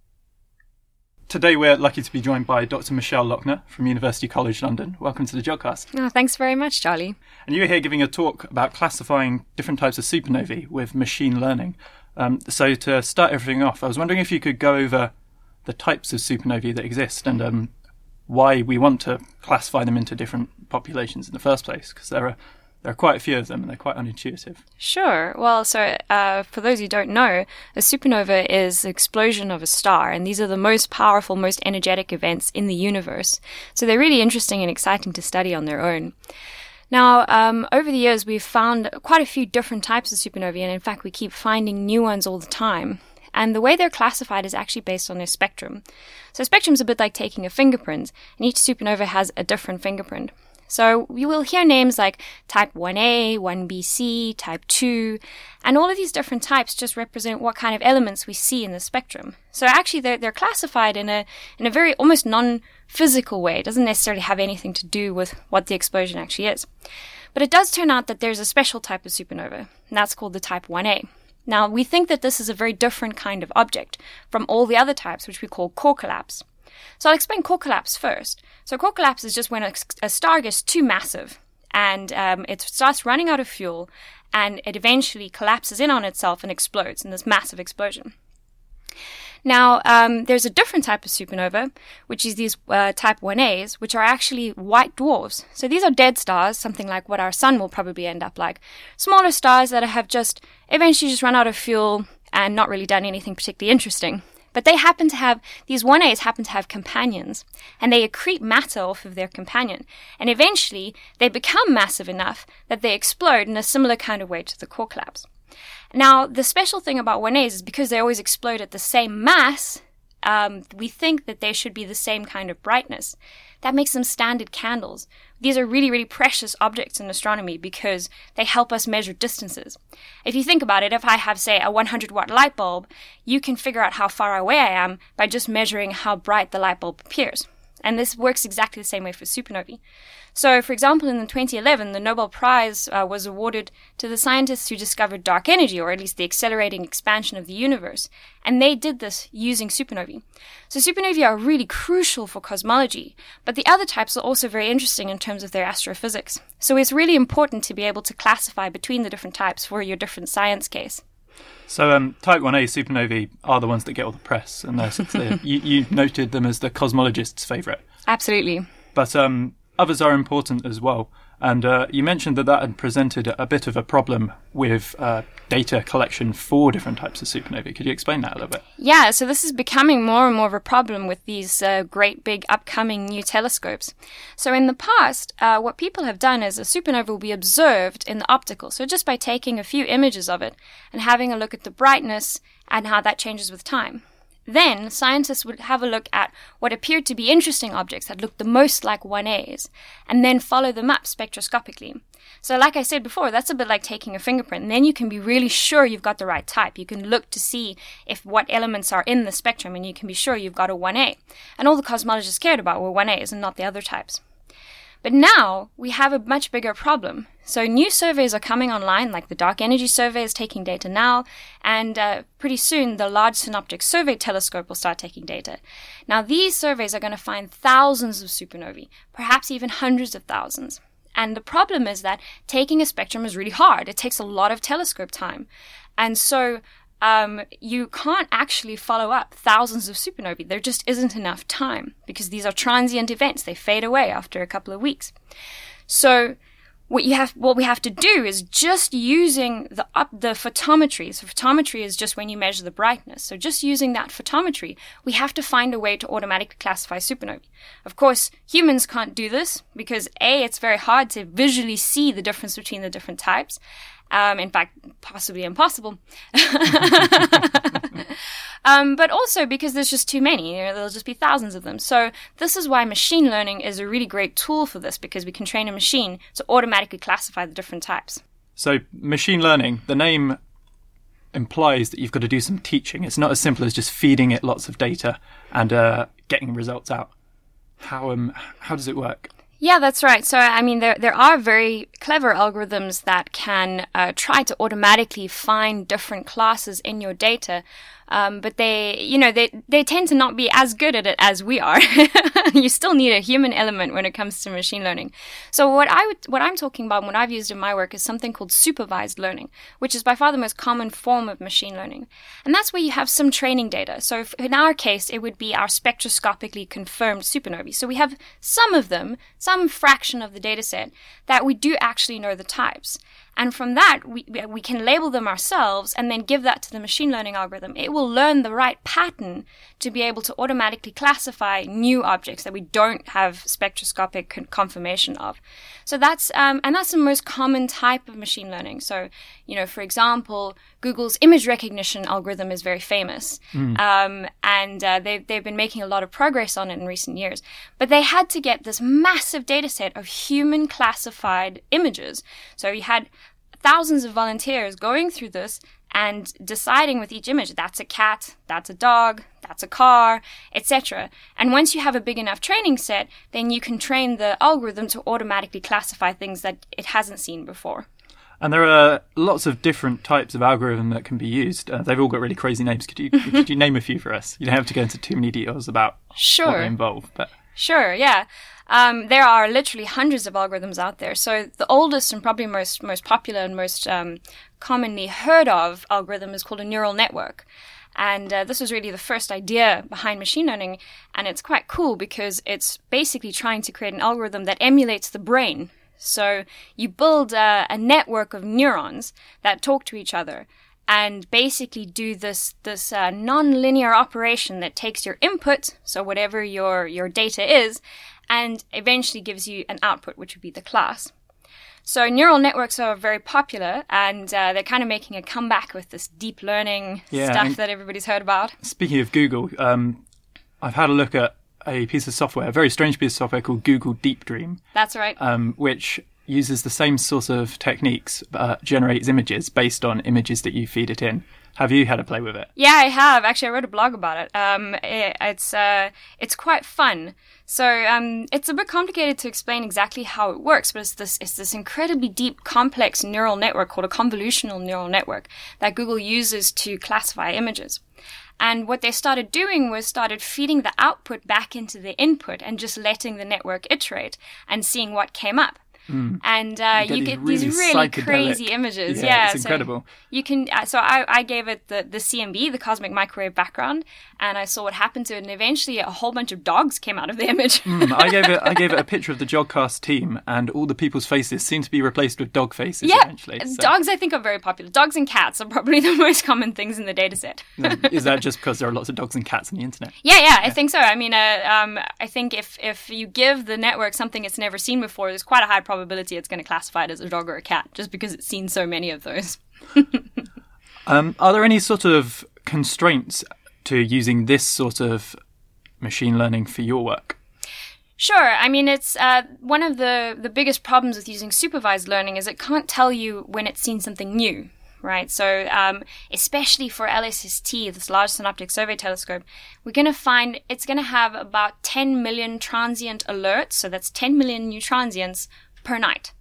B: Today we're lucky to be joined by Doctor Michelle Lochner from University College London. Welcome to the Jodcast.
E: Oh, thanks very much, Charlie.
B: And you were here giving a talk about classifying different types of supernovae with machine learning. Um, so to start everything off, I was wondering if you could go over the types of supernovae that exist and um, why we want to classify them into different populations in the first place, because there are There are quite a few of them, and they're quite unintuitive.
E: Sure. Well, so uh, for those who don't know, a supernova is the explosion of a star, and these are the most powerful, most energetic events in the universe. So they're really interesting and exciting to study on their own. Now, um, over the years, we've found quite a few different types of supernovae, and in fact, we keep finding new ones all the time. And the way they're classified is actually based on their spectrum. So a spectrum's a bit like taking a fingerprint, and each supernova has a different fingerprint. So you will hear names like type one A, one B C, type two, and all of these different types just represent what kind of elements we see in the spectrum. So actually they're, they're classified in a in a very almost non-physical way. It doesn't necessarily have anything to do with what the explosion actually is. But it does turn out that there's a special type of supernova, and that's called the type one A. Now, we think that this is a very different kind of object from all the other types, which we call core collapse. So I'll explain core collapse first. So core collapse is just when a, a star gets too massive and um, it starts running out of fuel and it eventually collapses in on itself and explodes in this massive explosion. Now, um, there's a different type of supernova, which is these uh, type one A's, which are actually white dwarfs. So these are dead stars, something like what our sun will probably end up like. Smaller stars that have just eventually just run out of fuel and not really done anything particularly interesting. But they happen to have, these one A's happen to have companions, and they accrete matter off of their companion. And eventually, they become massive enough that they explode in a similar kind of way to the core collapse. Now, the special thing about one A's is because they always explode at the same mass, um, we think that they should be the same kind of brightness. That makes them standard candles. These are really, really precious objects in astronomy because they help us measure distances. If you think about it, if I have, say, a one hundred watt light bulb, you can figure out how far away I am by just measuring how bright the light bulb appears. And this works exactly the same way for supernovae. So, for example, in twenty eleven, the Nobel Prize uh, was awarded to the scientists who discovered dark energy, or at least the accelerating expansion of the universe. And they did this using supernovae. So supernovae are really crucial for cosmology, but the other types are also very interesting in terms of their astrophysics. So it's really important to be able to classify between the different types for your different science case.
B: So um, type one A supernovae are the ones that get all the press, and they're, you, you noted them as the cosmologist's favourite.
E: Absolutely.
B: But um, others are important as well. And uh, you mentioned that that had presented a bit of a problem with uh, data collection for different types of supernovae. Could you explain that a little bit?
E: Yeah, so this is becoming more and more of a problem with these uh, great big upcoming new telescopes. So in the past, uh, what people have done is a supernova will be observed in the optical. So just by taking a few images of it and having a look at the brightness and how that changes with time. Then scientists would have a look at what appeared to be interesting objects that looked the most like one A's, and then follow them up spectroscopically. So like I said before, that's a bit like taking a fingerprint, and then you can be really sure you've got the right type. You can look to see if what elements are in the spectrum, and you can be sure you've got a one A. And all the cosmologists cared about were one A's and not the other types. But now we have a much bigger problem. So new surveys are coming online, like the Dark Energy Survey is taking data now, and uh, pretty soon the Large Synoptic Survey Telescope will start taking data. Now these surveys are going to find thousands of supernovae, perhaps even hundreds of thousands. And the problem is that taking a spectrum is really hard. It takes a lot of telescope time. And so Um, you can't actually follow up thousands of supernovae. There just isn't enough time because these are transient events. They fade away after a couple of weeks. So what you have, what we have to do is just using the up, the photometry. So photometry is just when you measure the brightness. So just using that photometry, we have to find a way to automatically classify supernovae. Of course, humans can't do this because A, it's very hard to visually see the difference between the different types. Um, in fact, possibly impossible. um, but also because there's just too many. You know, there'll just be thousands of them. So this is why machine learning is a really great tool for this, because we can train a machine to automatically classify the different types.
B: So machine learning, the name implies that you've got to do some teaching. It's not as simple as just feeding it lots of data and uh, getting results out. How um how does it work?
E: Yeah, that's right. So, I mean, there there are very clever algorithms that can uh, try to automatically find different classes in your data. Um, but they, you know, they, they tend to not be as good at it as we are. You still need a human element when it comes to machine learning. So what I would, what I'm talking about, what I've used in my work is something called supervised learning, which is by far the most common form of machine learning. And that's where you have some training data. So if, in our case, it would be our spectroscopically confirmed supernovae. So we have some of them, some fraction of the data set that we do actually know the types. And from that, we we can label them ourselves and then give that to the machine learning algorithm. It will learn the right pattern to be able to automatically classify new objects that we don't have spectroscopic con- confirmation of. So that's, um, and that's the most common type of machine learning. So, you know, for example, Google's image recognition algorithm is very famous. Mm. Um, and uh, they've, they've been making a lot of progress on it in recent years. But they had to get this massive data set of human classified images. So you had thousands of volunteers going through this and deciding with each image, that's a cat, that's a dog, that's a car, et cetera. And once you have a big enough training set, then you can train the algorithm to automatically classify things that it hasn't seen before.
B: And there are lots of different types of algorithm that can be used. Uh, they've all got really crazy names. Could you could you name a few for us? You don't have to go into too many details about
E: sure.
B: what they involve. But
E: Sure, yeah. Um, there are literally hundreds of algorithms out there. So the oldest and probably most most popular and most um, commonly heard of algorithm is called a neural network. And uh, this was really the first idea behind machine learning. And it's quite cool because it's basically trying to create an algorithm that emulates the brain. So you build a, a network of neurons that talk to each other and basically do this this uh, non-linear operation that takes your input, so whatever your, your data is, and eventually gives you an output, which would be the class. So neural networks are very popular, and uh, they're kind of making a comeback with this deep learning
B: yeah,
E: stuff that everybody's heard about.
B: Speaking of Google, um, I've had a look at a piece of software, a very strange piece of software called Google Deep Dream.
E: That's right.
B: Um, which uses the same sort of techniques, but generates images based on images that you feed it in. Have you had a play with it?
E: Yeah, I have. Actually, I wrote a blog about it. Um, it it's uh, it's quite fun. So um, it's a bit complicated to explain exactly how it works, but it's this it's this incredibly deep, complex neural network called a convolutional neural network that Google uses to classify images. And what they started doing was started feeding the output back into the input and just letting the network iterate and seeing what came up. Mm. And uh, you, you get these really, really crazy images.
B: Yeah,
E: yeah
B: it's
E: so
B: incredible.
E: You can. Uh, so I, I gave it the, the C M B, the cosmic microwave background, and I saw what happened to it. And eventually, a whole bunch of dogs came out of the image.
B: mm, I gave it. I gave it a picture of the Jodcast team, and all the people's faces seem to be replaced with dog faces.
E: Yeah,
B: eventually. So.
E: Dogs I think are very popular. Dogs and cats are probably the most common things in the data set.
B: Is that just because there are lots of dogs and cats on the internet?
E: Yeah, yeah, I yeah. think so. I mean, uh, um, I think if if you give the network something it's never seen before, there's quite a high probability it's going to classify it as a dog or a cat, just because it's seen so many of those.
B: um, are there any sort of constraints to using this sort of machine learning for your work?
E: Sure. I mean, it's uh, one of the, the biggest problems with using supervised learning is it can't tell you when it's seen something new, right? So um, especially for L S S T, this Large Synoptic Survey Telescope, we're going to find it's going to have about ten million transient alerts. So that's ten million new transients per night.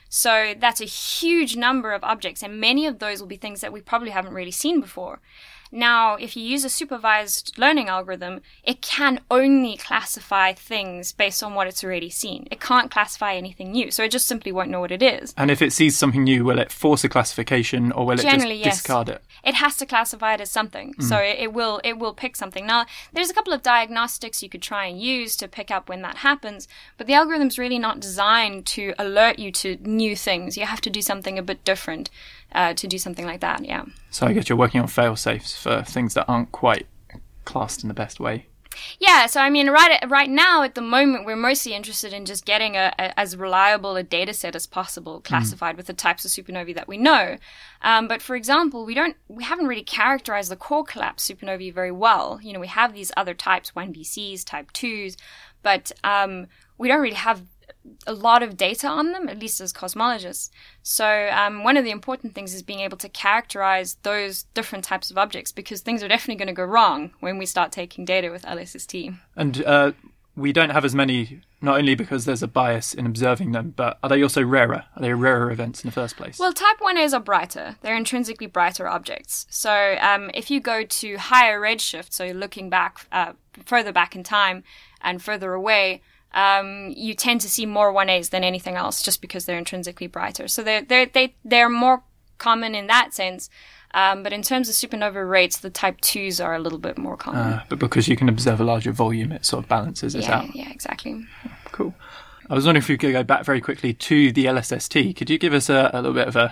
E: So that's a huge number of objects, and many of those will be things that we probably haven't really seen before. Now, if you use a supervised learning algorithm, it can only classify things based on what it's already seen. It can't classify anything new, so it just simply won't know what it is.
B: And if it sees something new, will it force a classification, or will
E: Generally,
B: it just
E: yes.
B: discard it?
E: It has to classify it as something, mm. so it, it will it will pick something. Now, there's a couple of diagnostics you could try and use to pick up when that happens, but the algorithm's really not designed to alert you to new things. You have to do something a bit different uh, to do something like that, yeah.
B: So I guess you're working on fail-safes for things that aren't quite classed in the best way.
E: Yeah, so I mean, right right now at the moment, we're mostly interested in just getting a, a as reliable a data set as possible, classified mm. with the types of supernovae that we know. Um, but for example, we don't we haven't really characterized the core collapse supernovae very well. You know, we have these other types, one B Cs, type twos, but um, we don't really have a lot of data on them, at least as cosmologists. So um, one of the important things is being able to characterize those different types of objects, because things are definitely going to go wrong when we start taking data with L S S T.
B: And uh, we don't have as many, not only because there's a bias in observing them, but are they also rarer? Are they rarer events in the first place?
E: Well, type one A's are brighter. They're intrinsically brighter objects. So um, if you go to higher redshift, so looking back, uh, further back in time and further away, Um, you tend to see more one A's than anything else, just because they're intrinsically brighter. So they're, they're, they, they're more common in that sense. Um, but in terms of supernova rates, the type twos are a little bit more common.
B: Uh, but because you can observe a larger volume, it sort of balances it
E: yeah,
B: out.
E: Yeah, exactly.
B: Cool. I was wondering if we could go back very quickly to the L S S T. Could you give us a, a little bit of a,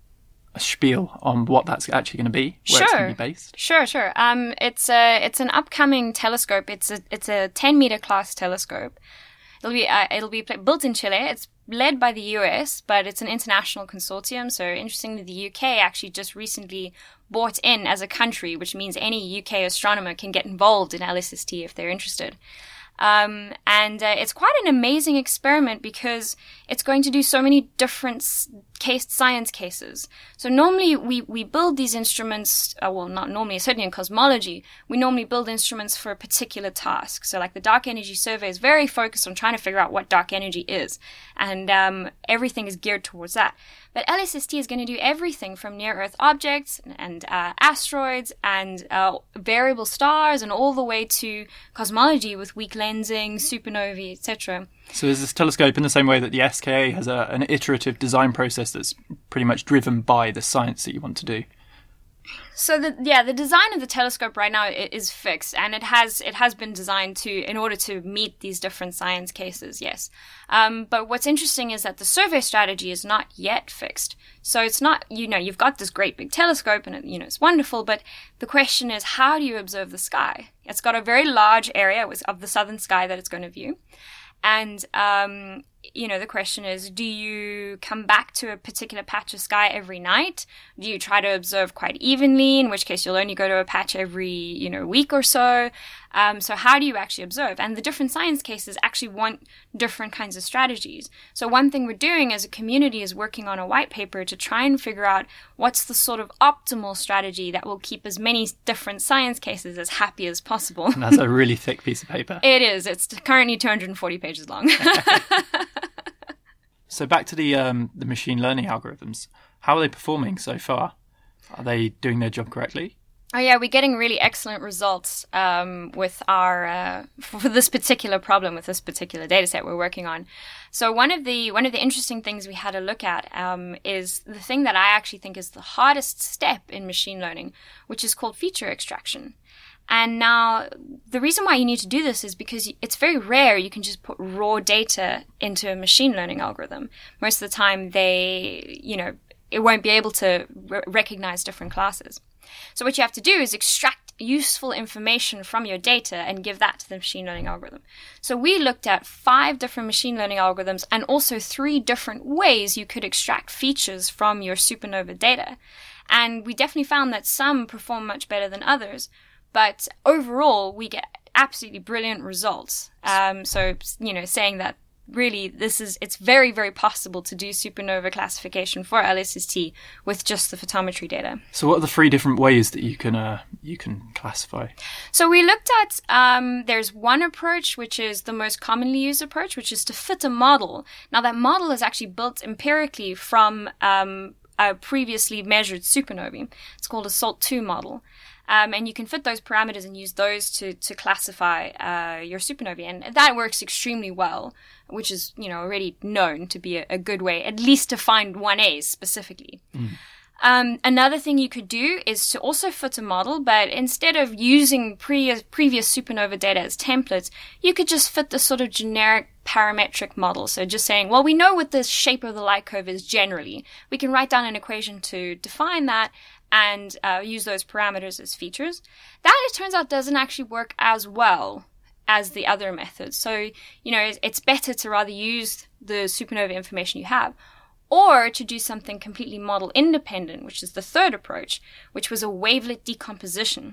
B: a spiel on what that's actually going to be, where
E: sure.
B: it's going to be based?
E: Sure, sure. Um, it's a, it's an upcoming telescope. It's a, it's a ten meter class telescope. It'll be uh, it'll be built in Chile. It's led by the U S, but it's an international consortium. So interestingly, the U K actually just recently bought in as a country, which means any U K astronomer can get involved in L S S T if they're interested. Um, and uh, it's quite an amazing experiment because it's going to do so many different s- case science cases. So normally we, we build these instruments, uh, well, not normally, certainly in cosmology, we normally build instruments for a particular task. So like the Dark Energy Survey is very focused on trying to figure out what dark energy is. And um, everything is geared towards that. But L S S T is going to do everything from near-Earth objects and uh, asteroids and uh, variable stars and all the way to cosmology with weak lensing, supernovae, et cetera.
B: So is this telescope in the same way that the S K A has a, an iterative design process that's pretty much driven by the science that you want to do?
E: So the yeah, the design of the telescope right now is fixed, and it has it has been designed to in order to meet these different science cases. Yes, um, but what's interesting is that the survey strategy is not yet fixed. So it's not, you know, you've got this great big telescope, and it, you know, it's wonderful. But the question is, how do you observe the sky? It's got a very large area of the southern sky that it's going to view. And, um, you know, the question is, do you come back to a particular patch of sky every night? Do you try to observe quite evenly, in which case you'll only go to a patch every, you know, week or so? Um, so how do you actually observe? And the different science cases actually want different kinds of strategies. So one thing we're doing as a community is working on a white paper to try and figure out what's the sort of optimal strategy that will keep as many different science cases as happy as possible.
B: And that's a really thick piece of paper.
E: It is. It's currently two hundred forty pages long.
B: So back to the um, the machine learning algorithms. How are they performing so far? Are they doing their job correctly?
E: Oh yeah, we're getting really excellent results um, with our uh, for this particular problem with this particular data set we're working on. So one of the one of the interesting things we had a look at um, is the thing that I actually think is the hardest step in machine learning, which is called feature extraction. And now the reason why you need to do this is because it's very rare you can just put raw data into a machine learning algorithm. Most of the time they, you know, it won't be able to re- recognize different classes. So what you have to do is extract useful information from your data and give that to the machine learning algorithm. So we looked at five different machine learning algorithms and also three different ways you could extract features from your supernova data. And we definitely found that some perform much better than others. But overall, we get absolutely brilliant results. Um, so, you know, saying that really this is, it's very, very possible to do supernova classification for L S S T with just the photometry data.
B: So what are the three different ways that you can uh, you can classify?
E: So we looked at, um, there's one approach, which is the most commonly used approach, which is to fit a model. Now that model is actually built empirically from um, a previously measured supernovae. It's called a SALT two model. Um, and you can fit those parameters and use those to, to classify uh, your supernovae. And that works extremely well, which is, you know, already known to be a, a good way, at least to find one A's specifically. Mm. Um, another thing you could do is to also fit a model, but instead of using pre- previous supernova data as templates, you could just fit the sort of generic parametric model. So just saying, well, we know what the shape of the light curve is generally. We can write down an equation to define that and uh, use those parameters as features. That, it turns out, doesn't actually work as well as the other methods. So, you know, it's better to rather use the supernova information you have, or to do something completely model independent, which is the third approach, which was a wavelet decomposition.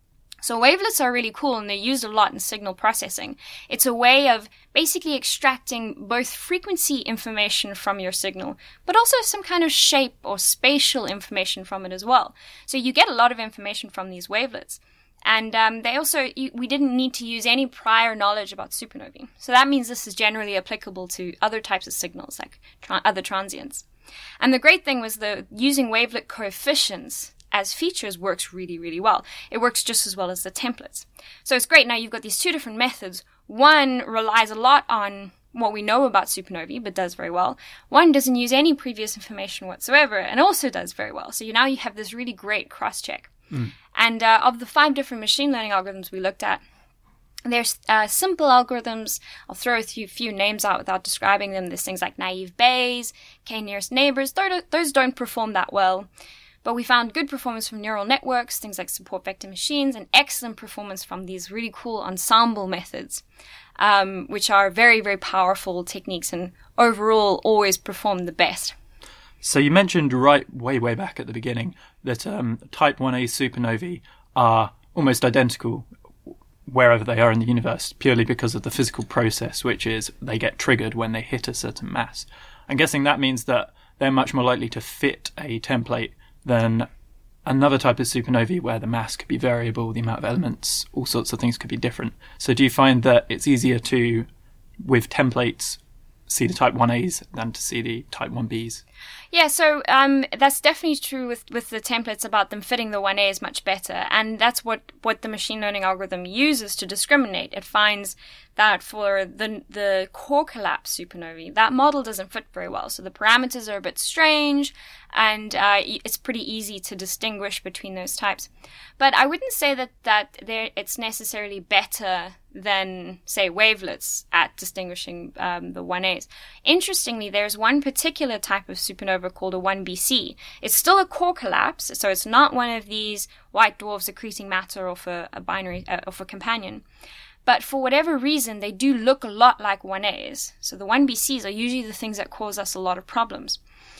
E: So wavelets are really cool, and they're used a lot in signal processing. It's a way of basically extracting both frequency information from your signal, but also some kind of shape or spatial information from it as well. So you get a lot of information from these wavelets. And um, they also, you, we didn't need to use any prior knowledge about supernovae. So that means this is generally applicable to other types of signals, like tra- other transients. And the great thing was that using wavelet coefficients as features works really, really well. It works just as well as the templates. So it's great. Now you've got these two different methods. One relies a lot on what we know about supernovae, but does very well. One doesn't use any previous information whatsoever and also does very well. So you, now you have this really great cross-check. Mm. And uh, of the five different machine learning algorithms we looked at, there's uh, simple algorithms. I'll throw a few, few names out without describing them. There's things like naive Bayes, k-nearest neighbors. Those don't perform that well. But we found good performance from neural networks, things like support vector machines, and excellent performance from these really cool ensemble methods, um, which are very, very powerful techniques and overall always perform the best.
B: So you mentioned right way, way back at the beginning that um, type one A supernovae are almost identical wherever they are in the universe, purely because of the physical process, which is they get triggered when they hit a certain mass. I'm guessing that means that they're much more likely to fit a template than another type of supernovae where the mass could be variable, the amount of elements, all sorts of things could be different. So do you find that it's easier to, with templates, see the type one A's than to see the type one B's?
E: Yeah, so um, that's definitely true with, with the templates about them fitting the one A's much better. And that's what, what the machine learning algorithm uses to discriminate. It finds that for the the core collapse supernovae, that model doesn't fit very well. So the parameters are a bit strange, and uh, it's pretty easy to distinguish between those types. But I wouldn't say that, that it's necessarily better than, say, wavelets at distinguishing um, the one A's. Interestingly, there's one particular type of supernova called a one B C. It's still a core collapse, so it's not one of these white dwarfs accreting matter off a, a binary, uh, off a companion. But for whatever reason, they do look a lot like one A's. So the one B Cs are usually the things that cause us a lot of problems.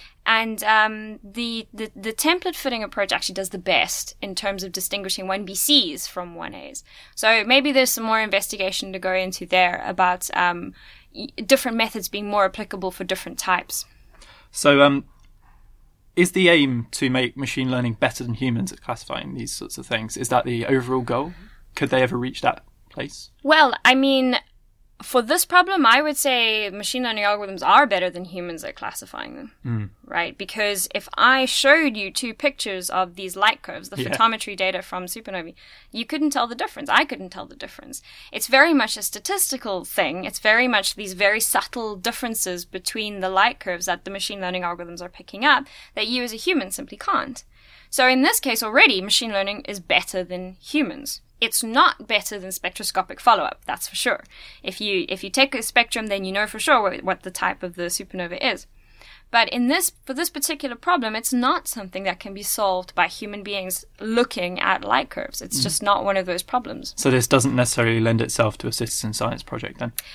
E: And um, the, the the template fitting approach actually does the best in terms of distinguishing one B Cs from one A's. So maybe there's some more investigation to go into there about um, different methods being more applicable for different types.
B: So um, is the aim to make machine learning better than humans at classifying these sorts of things? Is that the overall goal? Could they ever reach that place?
E: Well, I mean, for this problem, I would say machine learning algorithms are better than humans at classifying them, mm. right? Because if I showed you two pictures of these light curves, the yeah. photometry data from supernovae, you couldn't tell the difference. I couldn't tell the difference. It's very much a statistical thing. It's very much these very subtle differences between the light curves that the machine learning algorithms are picking up that you as a human simply can't. So in this case already, machine learning is better than humans. It's not better than spectroscopic follow-up, that's for sure. If you if you take a spectrum, then you know for sure what, what the type of the supernova is. But in this for this particular problem, it's not something that can be solved by human beings looking at light curves. It's mm. just not one of those problems.
B: So this doesn't necessarily lend itself to a citizen science project then?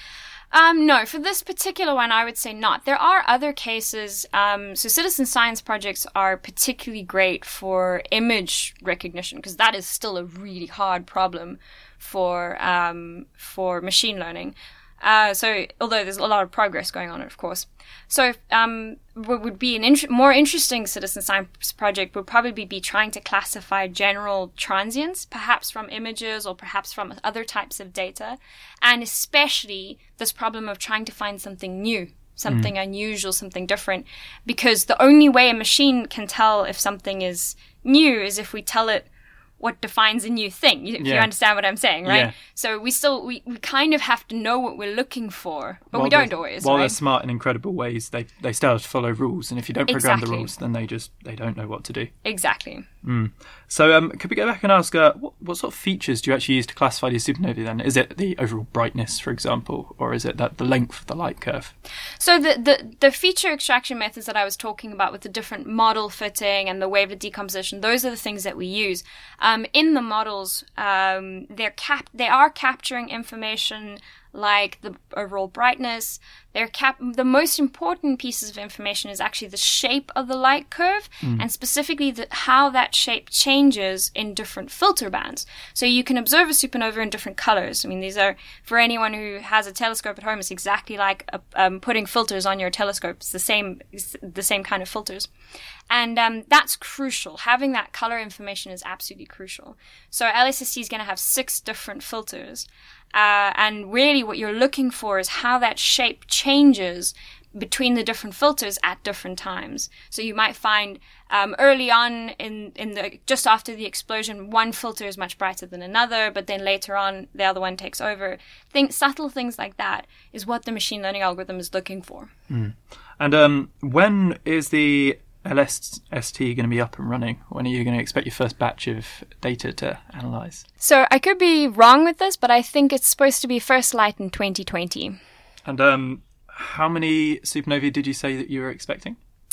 E: Um, no, for this particular one, I would say not. There are other cases. Um, so citizen science projects are particularly great for image recognition, because that is still a really hard problem for um, for machine learning. Uh, so, although there's a lot of progress going on, of course. So, um, what would be an int- more interesting citizen science project would probably be trying to classify general transients, perhaps from images or perhaps from other types of data, and especially this problem of trying to find something new, something mm. unusual, something different, because the only way a machine can tell if something is new is if we tell it what defines a new thing. You, yeah. you understand what I'm saying, right? Yeah. So we still, we, we kind of have to know what we're looking for, but while we don't always,
B: While
E: right?
B: they're smart in incredible ways, they they still have to follow rules, and if you don't program exactly. the rules, then they just, they don't know what to do.
E: Exactly.
B: Mm. So um, could we go back and ask, uh, what, what sort of features do you actually use to classify these supernovae then? Is it the overall brightness, for example, or is it that the length of the light curve?
E: So the, the, the feature extraction methods that I was talking about with the different model fitting and the wavelet decomposition, those are the things that we use. Um, in the models, um, they're cap- they are capturing information like the overall brightness. They're cap- the most important pieces of information is actually the shape of the light curve, mm. and specifically the, how that shape changes in different filter bands. So you can observe a supernova in different colors. I mean, these are, for anyone who has a telescope at home, it's exactly like a, um, putting filters on your telescope. It's the same, it's the same kind of filters. And um, that's crucial. Having that color information is absolutely crucial. So L S S T is going to have six different filters. Uh, and really what you're looking for is how that shape changes between the different filters at different times. So you might find um, early on in, in the just after the explosion, one filter is much brighter than another, but then later on the other one takes over. Think, subtle things like that is what the machine learning algorithm is looking for.
B: Mm. And um, when is the L S S T going to be up and running? When are you going to expect your first batch of data to analyse?
E: So I could be wrong with this, but I think it's supposed to be first light in twenty twenty.
B: And um, how many supernovae did you say that you were expecting?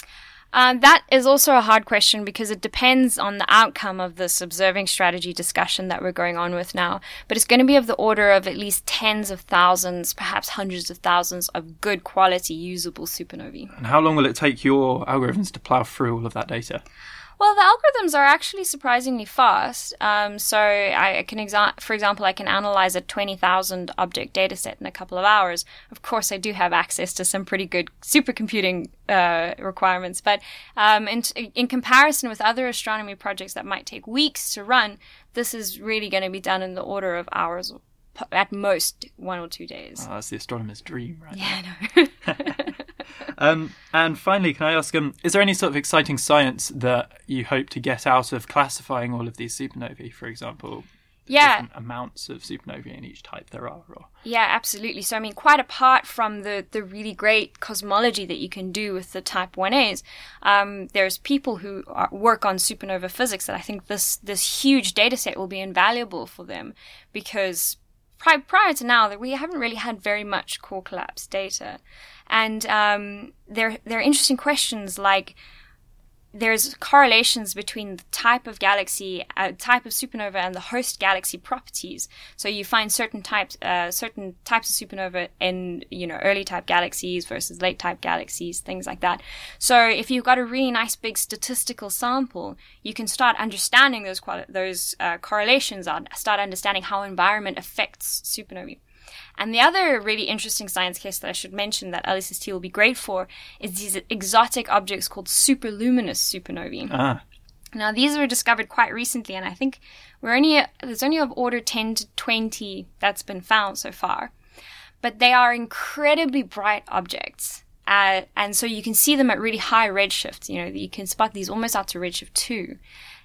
E: Uh, that is also a hard question because it depends on the outcome of this observing strategy discussion that we're going on with now. But it's going to be of the order of at least tens of thousands, perhaps hundreds of thousands of good quality usable supernovae.
B: And how long will it take your algorithms to plough through all of that data?
E: Well, the algorithms are actually surprisingly fast. Um, so I can, exa- for example, I can analyze a twenty thousand object data set in a couple of hours. Of course, I do have access to some pretty good supercomputing uh, requirements. But um, in, in comparison with other astronomy projects that might take weeks to run, this is really going to be done in the order of hours, at most one or two days.
B: Oh, that's the astronomer's dream, right?
E: Yeah, I know.
B: um, and finally, can I ask, um, is there any sort of exciting science that you hope to get out of classifying all of these supernovae, for example?
E: Yeah.
B: Different amounts of supernovae in each type there are. Or...
E: Yeah, absolutely. So, I mean, quite apart from the, the really great cosmology that you can do with the type one A's, um, there's people who are, work on supernova physics that I think this, this huge data set will be invaluable for them because pri- prior to now, that we haven't really had very much core collapse data. And um, there, there are interesting questions like, there's correlations between the type of galaxy, uh, type of supernova, and the host galaxy properties. So you find certain types, uh, certain types of supernova in, you know, early type galaxies versus late type galaxies, things like that. So if you've got a really nice big statistical sample, you can start understanding those quali- those uh, correlations, and start understanding how environment affects supernovae. And the other really interesting science case that I should mention that L S S T will be great for is these exotic objects called superluminous supernovae.
B: Ah.
E: Now, these were discovered quite recently, and I think we're only there's only of order ten to twenty that's been found so far. But they are incredibly bright objects. Uh, and so you can see them at really high redshifts. You know, you can spot these almost out to redshift two.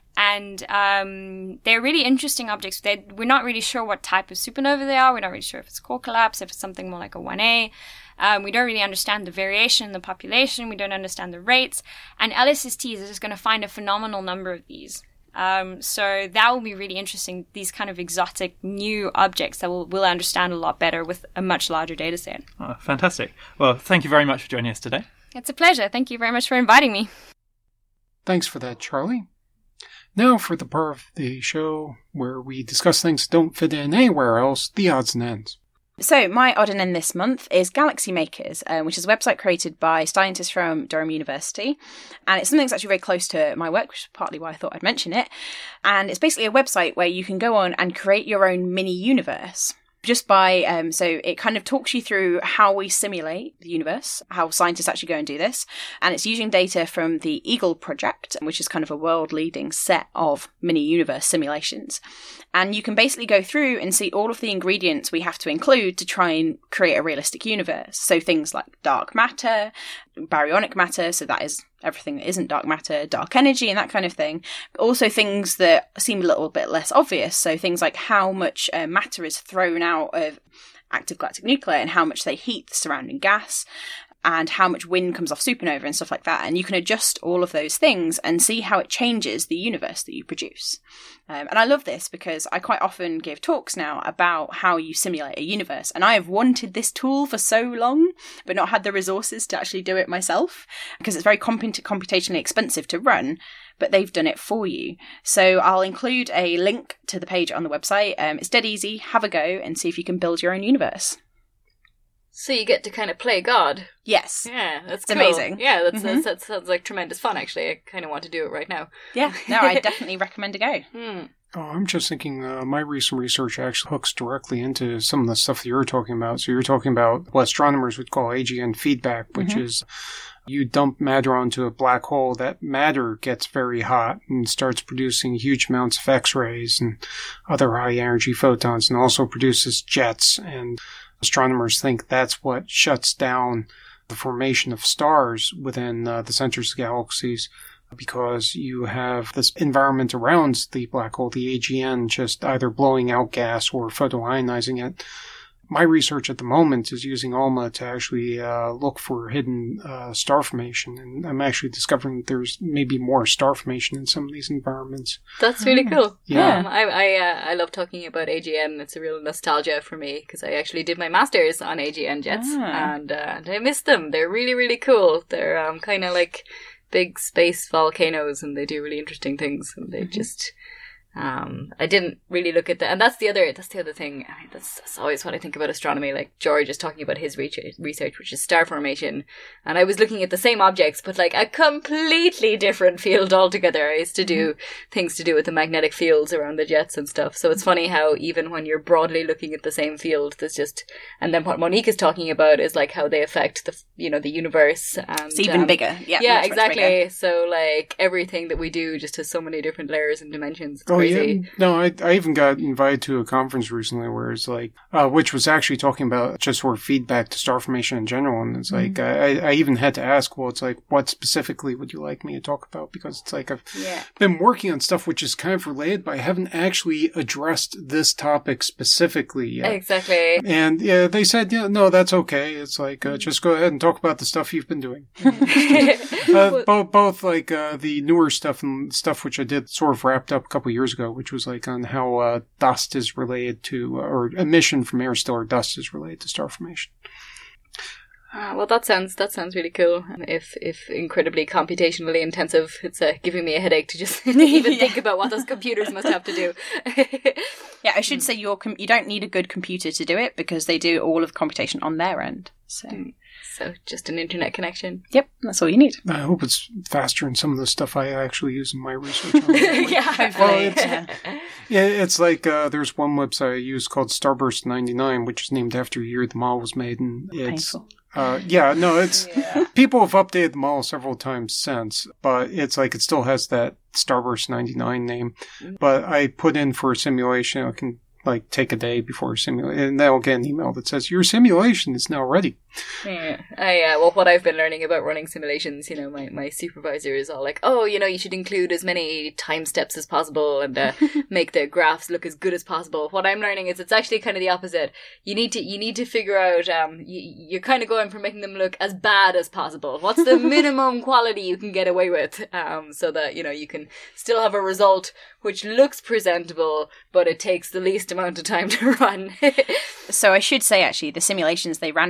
E: And um, they're really interesting objects. They're, we're not really sure what type of supernova they are. We're not really sure if it's core collapse, if it's something more like a one A. Um, we don't really understand the variation in the population. We don't understand the rates. And L S S T is just going to find a phenomenal number of these. Um, so that will be really interesting, these kind of exotic new objects that we'll, we'll understand a lot better with a much larger data set.
B: Oh, fantastic. Well, thank you very much for joining us today.
E: It's a pleasure. Thank you very much for inviting me.
A: Thanks for that, Charlie. Now for the part of the show where we discuss things that don't fit in anywhere else, the odds and ends.
F: So my odd and end this month is Galaxy Makers, um, which is a website created by scientists from Durham University. And it's something that's actually very close to my work, which is partly why I thought I'd mention it. And it's basically a website where you can go on and create your own mini universe. Just by, um, so it kind of talks you through how we simulate the universe, how scientists actually go and do this. And it's using data from the Eagle Project, which is kind of a world-leading set of mini-universe simulations. And you can basically go through and see all of the ingredients we have to include to try and create a realistic universe. So things like dark matter, baryonic matter, so that is everything that isn't dark matter, dark energy and that kind of thing. Also things that seem a little bit less obvious, so things like how much uh, matter is thrown out of active galactic nuclei and how much they heat the surrounding gas, and how much wind comes off supernova and stuff like that. And you can adjust all of those things and see how it changes the universe that you produce. Um, and I love this because I quite often give talks now about how you simulate a universe. And I have wanted this tool for so long, but not had the resources to actually do it myself because it's very comput- computationally expensive to run. But they've done it for you. So I'll include a link to the page on the website. Um, it's dead easy. Have a go and see if you can build your own universe.
G: So you get to kind of play God.
F: Yes.
G: Yeah, that's
F: it's
G: cool.
F: amazing.
G: Yeah, that's,
F: mm-hmm.
G: that's, that sounds like tremendous fun, actually. I kind of want to do it right now.
F: Yeah, no, I definitely recommend a go.
G: Hmm.
A: Oh, I'm just thinking uh, my recent research actually hooks directly into some of the stuff that you're talking about. So you're talking about what astronomers would call A G N feedback, which mm-hmm. is you dump matter onto a black hole. That matter gets very hot and starts producing huge amounts of X-rays and other high-energy photons, and also produces jets. And astronomers think that's what shuts down the formation of stars within uh, the centers of galaxies, because you have this environment around the black hole, the A G N, just either blowing out gas or photoionizing it. My research at the moment is using ALMA to actually uh, look for hidden uh, star formation, and I'm actually discovering that there's maybe more star formation in some of these environments.
G: That's really cool.
A: Yeah,
G: um, I I, uh, I love talking about A G N. It's a real nostalgia for me because I actually did my master's on A G N jets, ah. and, uh, and I miss them. They're really really cool. They're um, kind of like big space volcanoes, and they do really interesting things, and they mm-hmm. just. Um, I didn't really look at that, and that's the other. That's the other thing. I mean, that's, that's always what I think about astronomy. Like George is talking about his research, which is star formation, and I was looking at the same objects, but like a completely different field altogether. I used to do mm-hmm. things to do with the magnetic fields around the jets and stuff. So it's funny how even when you're broadly looking at the same field, there's just. And then what Monique is talking about is like how they affect the you know the universe. And,
F: it's even
G: um,
F: bigger. Yeah,
G: yeah,
F: much,
G: exactly.
F: Much bigger.
G: So like everything that we do just has so many different layers and dimensions. It's
A: oh
G: crazy.
A: yeah, no, I I even got invited to a conference recently where it's like, uh, which was actually talking about just sort of feedback to star formation in general, and it's like mm-hmm. I I even had to ask, well, it's like what specifically would you like me to talk about, because it's like I've
F: yeah.
A: been working on stuff which is kind of related, but I haven't actually addressed this topic specifically yet.
G: Exactly.
A: And yeah, they said, yeah, no, that's okay. It's like uh, just go ahead and talk about the stuff you've been doing. uh, both both like uh, the newer stuff and stuff which I did sort of wrapped up a couple years ago, which was like on how uh, dust is related to, uh, or emission from interstellar dust is related to star formation.
G: Uh, well, that sounds that sounds really cool. And if if incredibly computationally intensive, it's uh, giving me a headache to just even yeah. think about what those computers must have to do.
F: Yeah, I should say your com- you don't need a good computer to do it because they do all of the computation on their end. So,
G: mm. so just an internet connection.
F: Yep, that's all you need.
A: I hope it's faster than some of the stuff I actually use in my research. On
F: yeah, hopefully.
A: Well, it's, yeah. yeah, it's like uh, there's one website I use called Starburst ninety-nine, which is named after the year the model was made, and it's.
F: Painful.
A: Uh, yeah, no, it's,
F: yeah.
A: people have updated the model several times since, but it's like, it still has that Starburst ninety-nine name, but I put in for a simulation, I can like take a day before simulation, and then I'll get an email that says your simulation is now ready.
G: Yeah, I, uh, well, what I've been learning about running simulations, you know, my, my supervisor is all like, oh, you know, you should include as many time steps as possible and uh, make the graphs look as good as possible. What I'm learning is it's actually kind of the opposite. You need to, you need to figure out, um, you, you're kind of going for making them look as bad as possible. What's the minimum quality you can get away with, um, so that, you know, you can still have a result which looks presentable, but it takes the least amount of time to run.
F: So I should say, actually, the simulations they ran for this,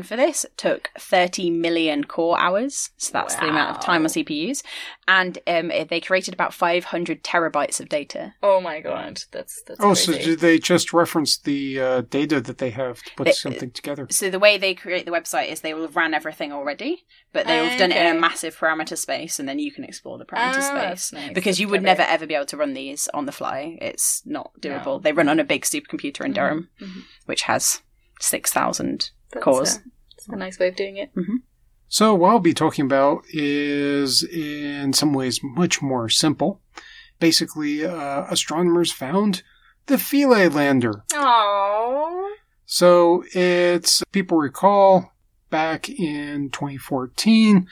F: took thirty million core hours. So that's wow. the amount of time on C P Us. And um, they created about five hundred terabytes of data.
G: Oh my god, that's that's
A: Oh,
G: crazy.
A: so did they just reference the uh, data that they have to put
F: they,
A: something together?
F: So the way they create the website is they will have ran everything already, but they will have done it in a massive parameter space, and then you can explore the parameter
G: oh,
F: space.
G: Nice.
F: Because
G: that's
F: you would
G: clever.
F: never ever be able to run these on the fly. It's not doable.
G: No.
F: They run on a big supercomputer in Durham,
G: mm-hmm.
F: which has six thousand
G: That's
F: cores.
G: A, that's a nice way of doing it.
F: Mm-hmm.
A: So what I'll be talking about is in some ways much more simple. Basically, uh, astronomers found the Philae lander.
G: Aww.
A: So it's, people recall, back in twenty fourteen,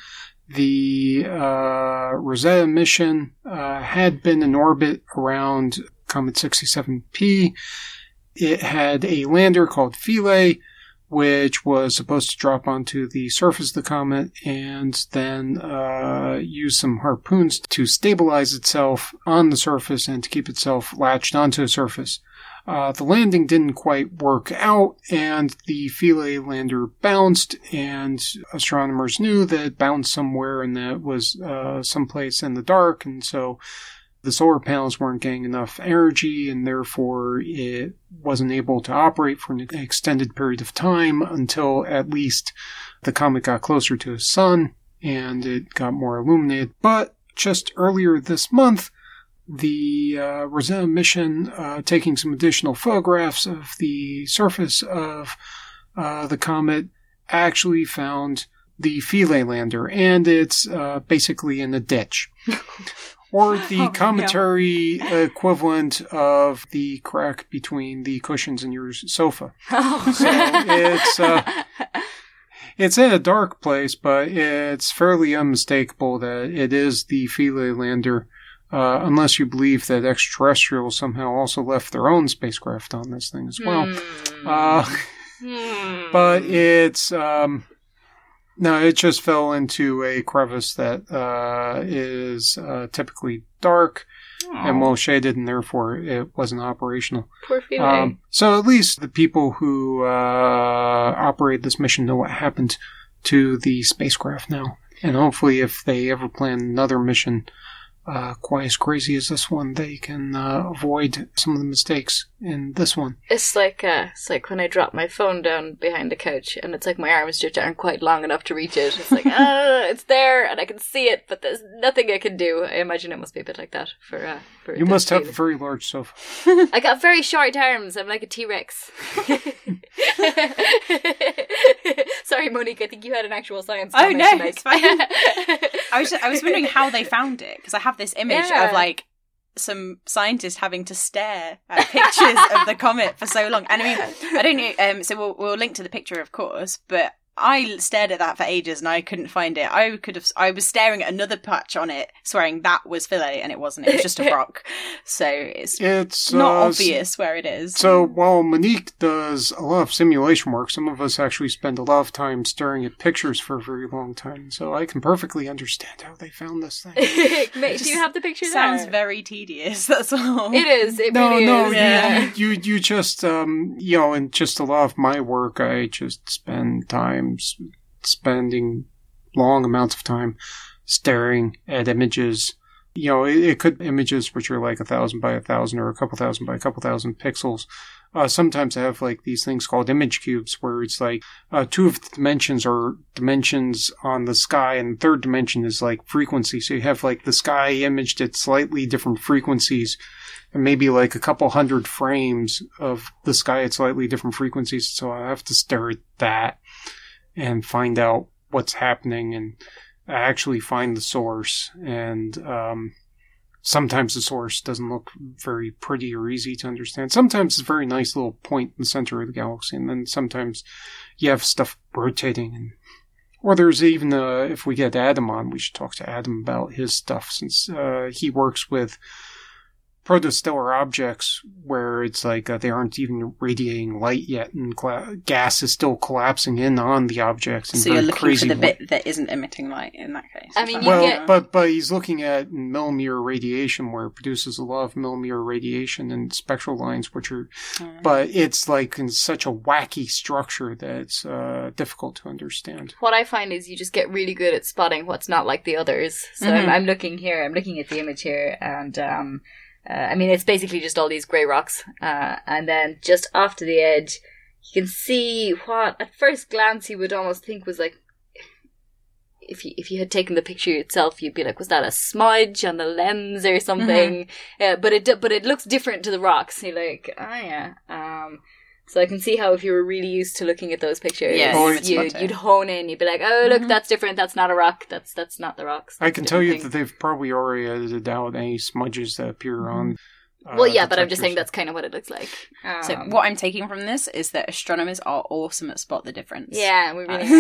A: the uh, Rosetta mission uh, had been in orbit around Comet sixty-seven P. It had a lander called Philae, which was supposed to drop onto the surface of the comet and then uh, use some harpoons to stabilize itself on the surface and to keep itself latched onto the surface. Uh, the landing didn't quite work out, and the Philae lander bounced, and astronomers knew that it bounced somewhere and that it was uh, someplace in the dark, and so the solar panels weren't getting enough energy, and therefore it wasn't able to operate for an extended period of time until at least the comet got closer to the sun and it got more illuminated. But just earlier this month, the uh, Rosetta mission, uh, taking some additional photographs of the surface of uh, the comet, actually found the Philae lander, and it's uh, basically in a ditch. Or the oh, cometary no. equivalent of the crack between the cushions in your sofa.
G: Oh.
A: So it's uh, it's in a dark place, but it's fairly unmistakable that it is the Philae lander, uh, unless you believe that extraterrestrials somehow also left their own spacecraft on this thing as well.
G: Hmm.
A: Uh,
G: hmm.
A: But it's... Um, No, it just fell into a crevice that uh, is uh, typically dark Aww. and well shaded, and therefore it wasn't operational.
G: Poor Philae.
A: Um, so at least the people who uh, operate this mission know what happened to the spacecraft now. And hopefully if they ever plan another mission uh, quite as crazy as this one, they can uh, avoid some of the mistakes in this one.
G: It's like uh, it's like when I drop my phone down behind the couch, and it's like my arms just aren't quite long enough to reach it. It's like, ah, it's there, and I can see it, but there's nothing I can do. I imagine it must be a bit like that for. Uh, for
A: you must have a very large sofa.
G: I got very short arms. I'm like a T-Rex. Sorry, Monique. I think you had an actual science.
F: Oh no,
G: tonight.
F: It's fine. I was just, I was wondering how they found it, because I have this image
G: Yeah.
F: of like some scientists having to stare at pictures of the comet for so long. And I mean, I don't know. Um, so we'll we'll link to the picture, of course, but I stared at that for ages and I couldn't find it. I could have. I was staring at another patch on it, swearing that was Philae, and it wasn't. It was just a rock. So it's
A: It's
F: not
A: uh,
F: obvious where it is.
A: So while Monique does a lot of simulation work, some of us actually spend a lot of time staring at pictures for a very long time. So I can perfectly understand how they found this thing.
G: Mate, do you have the picture
F: Sounds
G: there?
F: very tedious. That's all.
G: It is. It
A: no,
G: really
A: no,
G: is.
A: you,
G: Yeah.
A: you, you, you just, um, you know, in just a lot of my work, I just spend time s- spending long amounts of time staring at images. You know, it, it could be images which are like a thousand by a thousand or a couple thousand by a couple thousand pixels. Uh, sometimes I have like these things called image cubes where it's like uh, two of the dimensions are dimensions on the sky, and the third dimension is like frequency. So you have like the sky imaged at slightly different frequencies, and maybe like a couple hundred frames of the sky at slightly different frequencies. So I have to stare at that and find out what's happening and actually find the source. And um, sometimes the source doesn't look very pretty or easy to understand. Sometimes it's a very nice little point in the center of the galaxy, and then sometimes you have stuff rotating. And or there's even, uh, if we get Adam on, we should talk to Adam about his stuff, since uh, he works with protostellar objects where it's like uh, they aren't even radiating light yet, and cla- gas is still collapsing in on the objects. In
F: So you're
A: very
F: looking
A: crazy
F: for the
A: way.
F: bit that isn't emitting light in that case.
G: I
F: Is
G: mean,
F: that
G: you
A: Well,
F: right?
G: get-
A: but but he's looking at millimeter radiation, where it produces a lot of millimeter radiation and spectral lines, which are,
F: Mm.
A: but it's like in such a wacky structure that it's uh, difficult to understand.
G: What I find is you just get really good at spotting what's not like the others. So I'm,
F: Mhm.
G: I'm looking here, I'm looking at the image here, and um, uh, I mean, it's basically just all these grey rocks. Uh, and then just off to the edge, you can see what at first glance you would almost think was like, if you, if you had taken the picture itself, you'd be like, was that a smudge on the lens or something? Uh, but it, do- but it looks different to the rocks. You're like, oh yeah. Um, so I can see how if you were really used to looking at those pictures,
F: Yeah,
A: you
G: you
F: would spot
G: you'd,
F: it.
G: you'd hone in. You'd be like, oh look,
F: Mhm.
G: that's different. That's not a rock. That's that's not the rocks.
A: I
G: That's
A: can
G: a
A: tell you
G: different
A: that they've probably already edited out any smudges that appear on. Uh,
G: thing. Well, yeah, but I'm just saying
A: detectors.
G: that's kind of what it looks like.
F: So
G: Um,
F: what I'm taking from this is that astronomers are awesome at spot the difference.
G: Yeah, we really.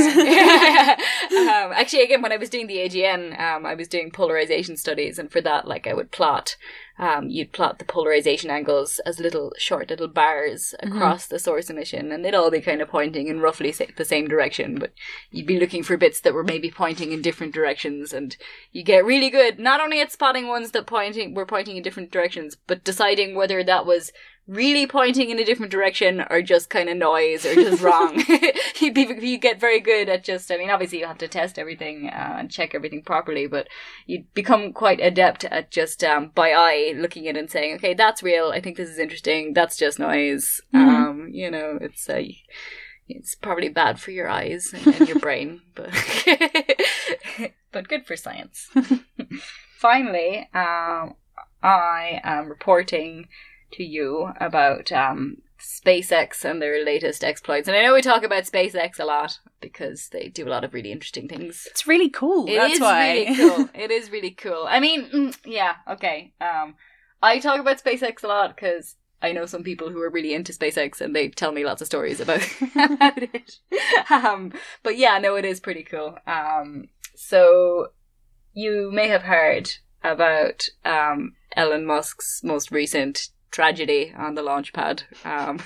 G: um, actually, again, when I was doing the A G N, um, I was doing polarization studies, and for that, like, I would plot. Um, you'd plot the polarization angles as little short little bars across the source emission, and they'd all be kind of pointing in roughly sa- the same direction. But you'd be looking for bits that were maybe pointing in different directions, and you get really good not only at spotting ones that pointing were pointing in different directions, but deciding whether that was really pointing in a different direction or just kind of noise or just wrong. you, be, you get very good at just, I mean, obviously you have to test everything uh, and check everything properly, but you become quite adept at just um, by eye looking at it and saying, okay, that's real. I think this is interesting. That's just noise.
F: Mhm.
G: Um, you know, it's uh, it's probably bad for your eyes and, and your brain, but but good for science. Finally, um, I am reporting to you about um, SpaceX and their latest exploits. And I know we talk about SpaceX a lot because they do a lot of really interesting things.
F: It's really cool.
G: It
F: That's
G: is
F: why.
G: really cool. It is really cool. I mean, mm, yeah, okay. Um, I talk about SpaceX a lot because I know some people who are really into SpaceX and they tell me lots of stories about, about it. Um, but yeah, no, it is pretty cool. Um, so you may have heard about um, Elon Musk's most recent tragedy on the launch pad, um,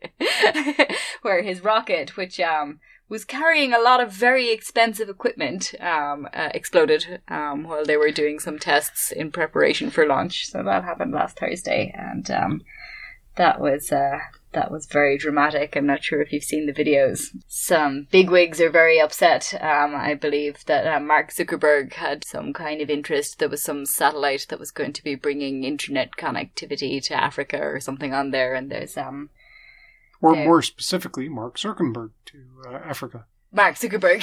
G: where his rocket, which um, was carrying a lot of very expensive equipment, um, uh, exploded um, while they were doing some tests in preparation for launch. So that happened last Thursday, and um, that was uh, that was very dramatic. I'm not sure if you've seen the videos. Some bigwigs are very upset. Um, I believe that uh, Mark Zuckerberg had some kind of interest. There was some satellite that was going to be bringing internet connectivity to Africa or something on there, and there's um.
A: Or
G: there-
A: more specifically, Mark Zuckerberg to uh, Africa.
G: Mark Zuckerberg.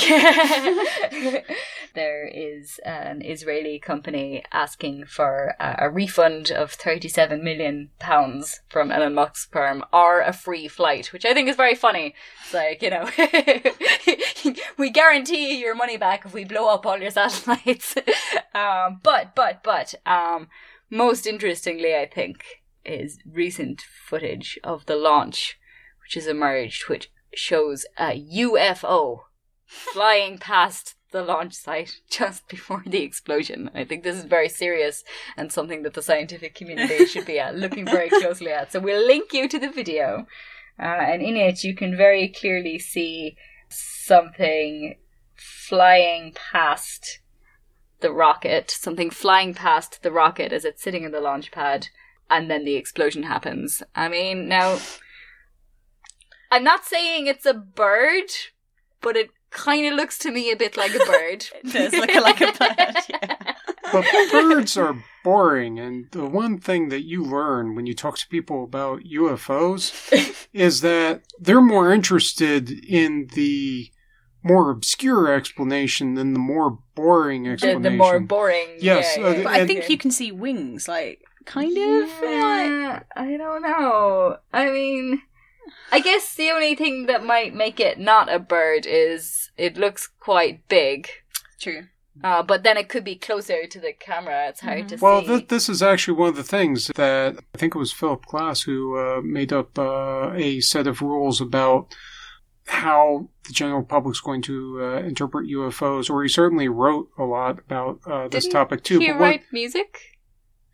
G: There is an Israeli company asking for a, a refund of thirty-seven million pounds from Elon Musk's firm or a free flight, which I think is very funny. It's like, you know, we guarantee your money back if we blow up all your satellites. um, but, but, but, um, most interestingly, I think, is recent footage of the launch, which has emerged, which shows a U F O flying past the launch site just before the explosion. I think this is very serious and something that the scientific community should be uh, looking very closely at. So we'll link you to the video, uh, and in it you can very clearly see something flying past the rocket, something flying past the rocket as it's sitting in the launch pad, and then the explosion happens. I mean, now, I'm not saying it's a bird, but it kind of looks to me a bit like a bird.
F: It does look like a bird, yeah.
A: But birds are boring, and the one thing that you learn when you talk to people about U F Os is that they're more interested in the more obscure explanation than the more boring
G: The,
A: explanation.
G: the more boring.
A: Yes,
G: yeah,
A: uh,
G: yeah,
F: But I
A: And-
F: think you can see wings, like, kind of.
G: Yeah, I don't know. I mean, I guess the only thing that might make it not a bird is it looks quite big.
F: True.
G: Uh, but then it could be closer to the camera. It's hard to
A: Well,
G: see.
A: th- this is actually one of the things that I think it was Philip Glass who uh, made up uh, a set of rules about how the general public's going to uh, interpret U F Os, or he certainly wrote a lot about uh, this
G: Didn't
A: topic too.
G: he
A: but what-
G: write music?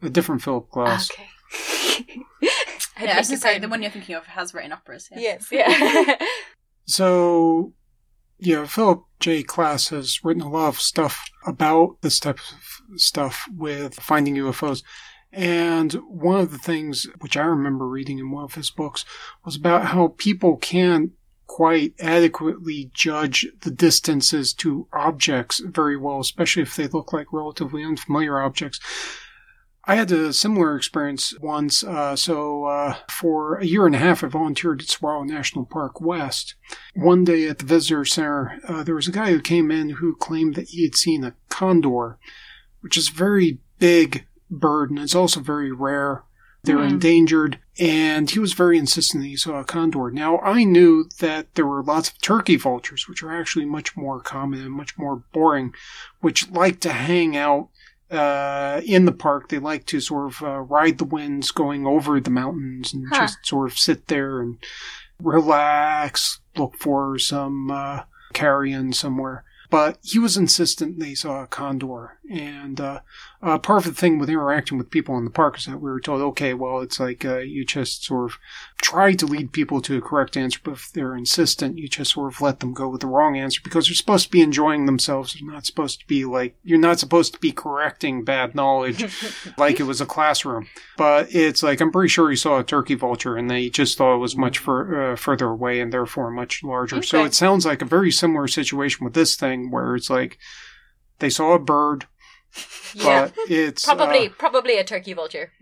A: a different Philip Glass.
G: Okay.
F: Yeah, I was going to say, the one you're thinking of has written operas.
G: Yes, yeah.
A: So, yeah, Philip J. Glass has written a lot of stuff about this type of stuff with finding U F Os. And one of the things which I remember reading in one of his books was about how people can't quite adequately judge the distances to objects very well, especially if they look like relatively unfamiliar objects. I had a similar experience once. Uh, so uh, for a year and a half, I volunteered at Saguaro National Park West. One day at the visitor center, uh, there was a guy who came in who claimed that he had seen a condor, which is a very big bird, and it's also very rare. They're mm. endangered, and he was very insistent that he saw a condor. Now, I knew that there were lots of turkey vultures, which are actually much more common and much more boring, which like to hang out Uh, in the park. They like to sort of uh, ride the winds going over the mountains and
G: huh.
A: just sort of sit there and relax, look for some uh, carrion somewhere. But he was insistent they saw a condor. And uh, uh, part of the thing with interacting with people in the park is that we were told, okay, well, it's like uh, you just sort of try to lead people to a correct answer, but if they're insistent, you just sort of let them go with the wrong answer because they're supposed to be enjoying themselves. They're not supposed to be like, you're not supposed to be correcting bad knowledge like it was a classroom. But it's like, I'm pretty sure he saw a turkey vulture and they just thought it was much fur- uh, further away and therefore much larger.
G: Okay.
A: So it sounds like a very similar situation with this thing where it's like, they saw a bird,
G: Yeah.
A: but it's
G: Probably,
A: uh,
G: probably a turkey vulture.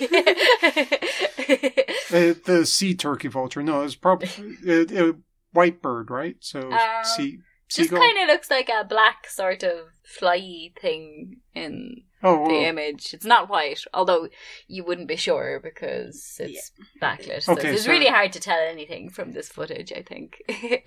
A: uh, the sea turkey vulture. No, it's probably a, a white bird, right? So
G: Um,
A: sea
G: Just
A: seagull.
G: kind of looks like a black sort of flyy thing in
A: oh,
G: the
A: well,
G: image. It's not white, although you wouldn't be sure because it's backlit. So
A: Okay,
G: it's
A: so-
G: really hard to tell anything from this footage, I think.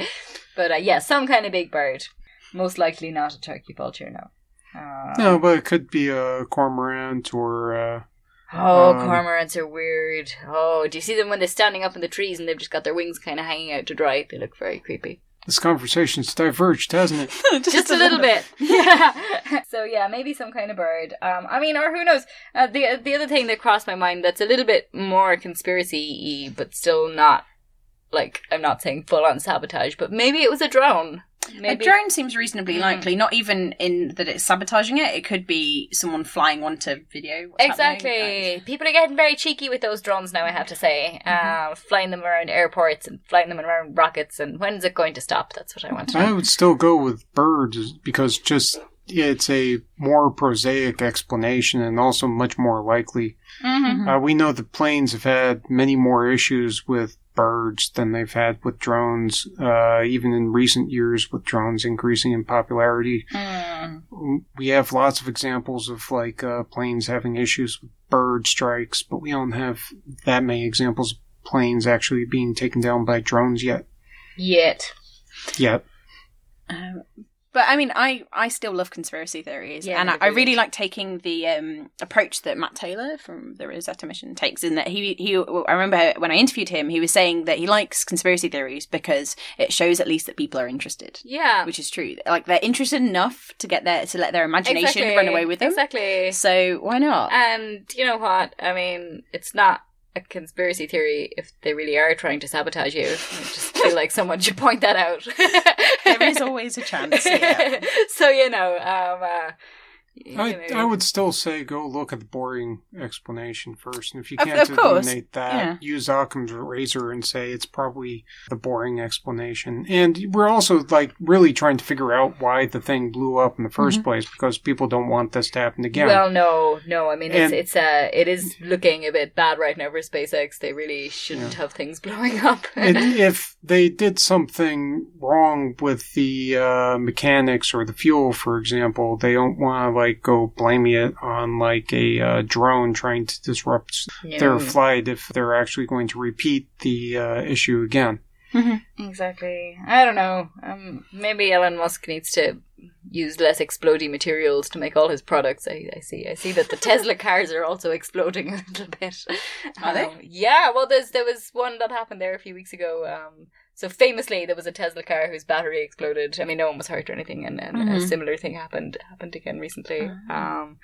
G: But uh, yeah, some kind of big bird. Most likely not a turkey vulture, no. Uh,
A: no, but it could be a cormorant or. Uh,
G: Oh,
A: Um,
G: cormorants are weird. Oh, do you see them when they're standing up in the trees and they've just got their wings kind of hanging out to dry? They look very creepy.
A: this conversation's diverged, hasn't it?
G: Just a little bit. Yeah. So yeah, maybe some kind of bird. Um, I mean, or who knows? Uh, the the other thing that crossed my mind that's a little bit more conspiracy-y, but still not, like, I'm not saying full-on sabotage, but maybe it was a drone. Maybe.
F: A drone seems reasonably
G: Mm.
F: likely, not even in that it's sabotaging it. It could be someone flying one to video. What's
G: Exactly.
F: happening.
G: People are getting very cheeky with those drones now, I have to say.
F: Mm-hmm.
G: Uh, flying them around airports and flying them around rockets. And when's it going to stop? That's what I want to know.
A: I would still go with birds because just it's a more prosaic explanation and also much more likely.
G: Mm-hmm.
A: Uh, we know that planes have had many more issues with birds than they've had with drones, uh, even in recent years with drones increasing in popularity.
G: Mm.
A: We have lots of examples of like uh, planes having issues with bird strikes, but we don't have that many examples of planes actually being taken down by drones yet.
G: Yet.
A: Yet.
F: Um, but I mean, I, I still love conspiracy theories,
G: Yeah,
F: and I,
G: they're
F: I really
G: brilliant.
F: like taking the um, approach that Matt Taylor from the Rosetta Mission takes. In that he he, I remember when I interviewed him, he was saying that he likes conspiracy theories because it shows at least that people are interested,
G: Yeah.
F: which is true. Like they're interested enough to get their to let their imagination
G: Exactly.
F: run away with them.
G: Exactly.
F: So why not?
G: And you know what? I mean, it's not a conspiracy theory if they really are trying to sabotage you. I just feel like someone should point that out.
F: There is always a chance. Yeah.
G: So, you know, um, uh, you
A: I,
G: know,
A: I would still say go look at the boring explanation first. And if you
F: Of-
A: can't
F: of course,
A: eliminate that,
F: yeah.
A: use Occam's razor and say it's probably the boring explanation. And we're also like really trying to figure out why the thing blew up in the 1st
F: Mm-hmm.
A: place because people don't want this to happen again.
G: Well, no, no. I mean, it's
A: And-
G: it's uh, it is looking a bit bad right now for SpaceX. They really shouldn't have things blowing up.
A: And if they did something wrong with the uh, mechanics or the fuel, for example, they don't want to like go blaming it on like a uh, drone trying to disrupt
G: No.
A: their flight if they're actually going to repeat the uh, issue again.
G: Exactly. I don't know. Um, maybe Elon Musk needs to use less exploding materials to make all his products. I, I see. I see that the Tesla cars are also exploding a little bit.
F: Are they?
G: Um, yeah. Well, there's there was one that happened there a few weeks ago. Um, so famously, there was a Tesla car whose battery exploded. I mean, no one was hurt or anything, and, and a
F: Mhm.
G: similar thing happened happened again recently. Um,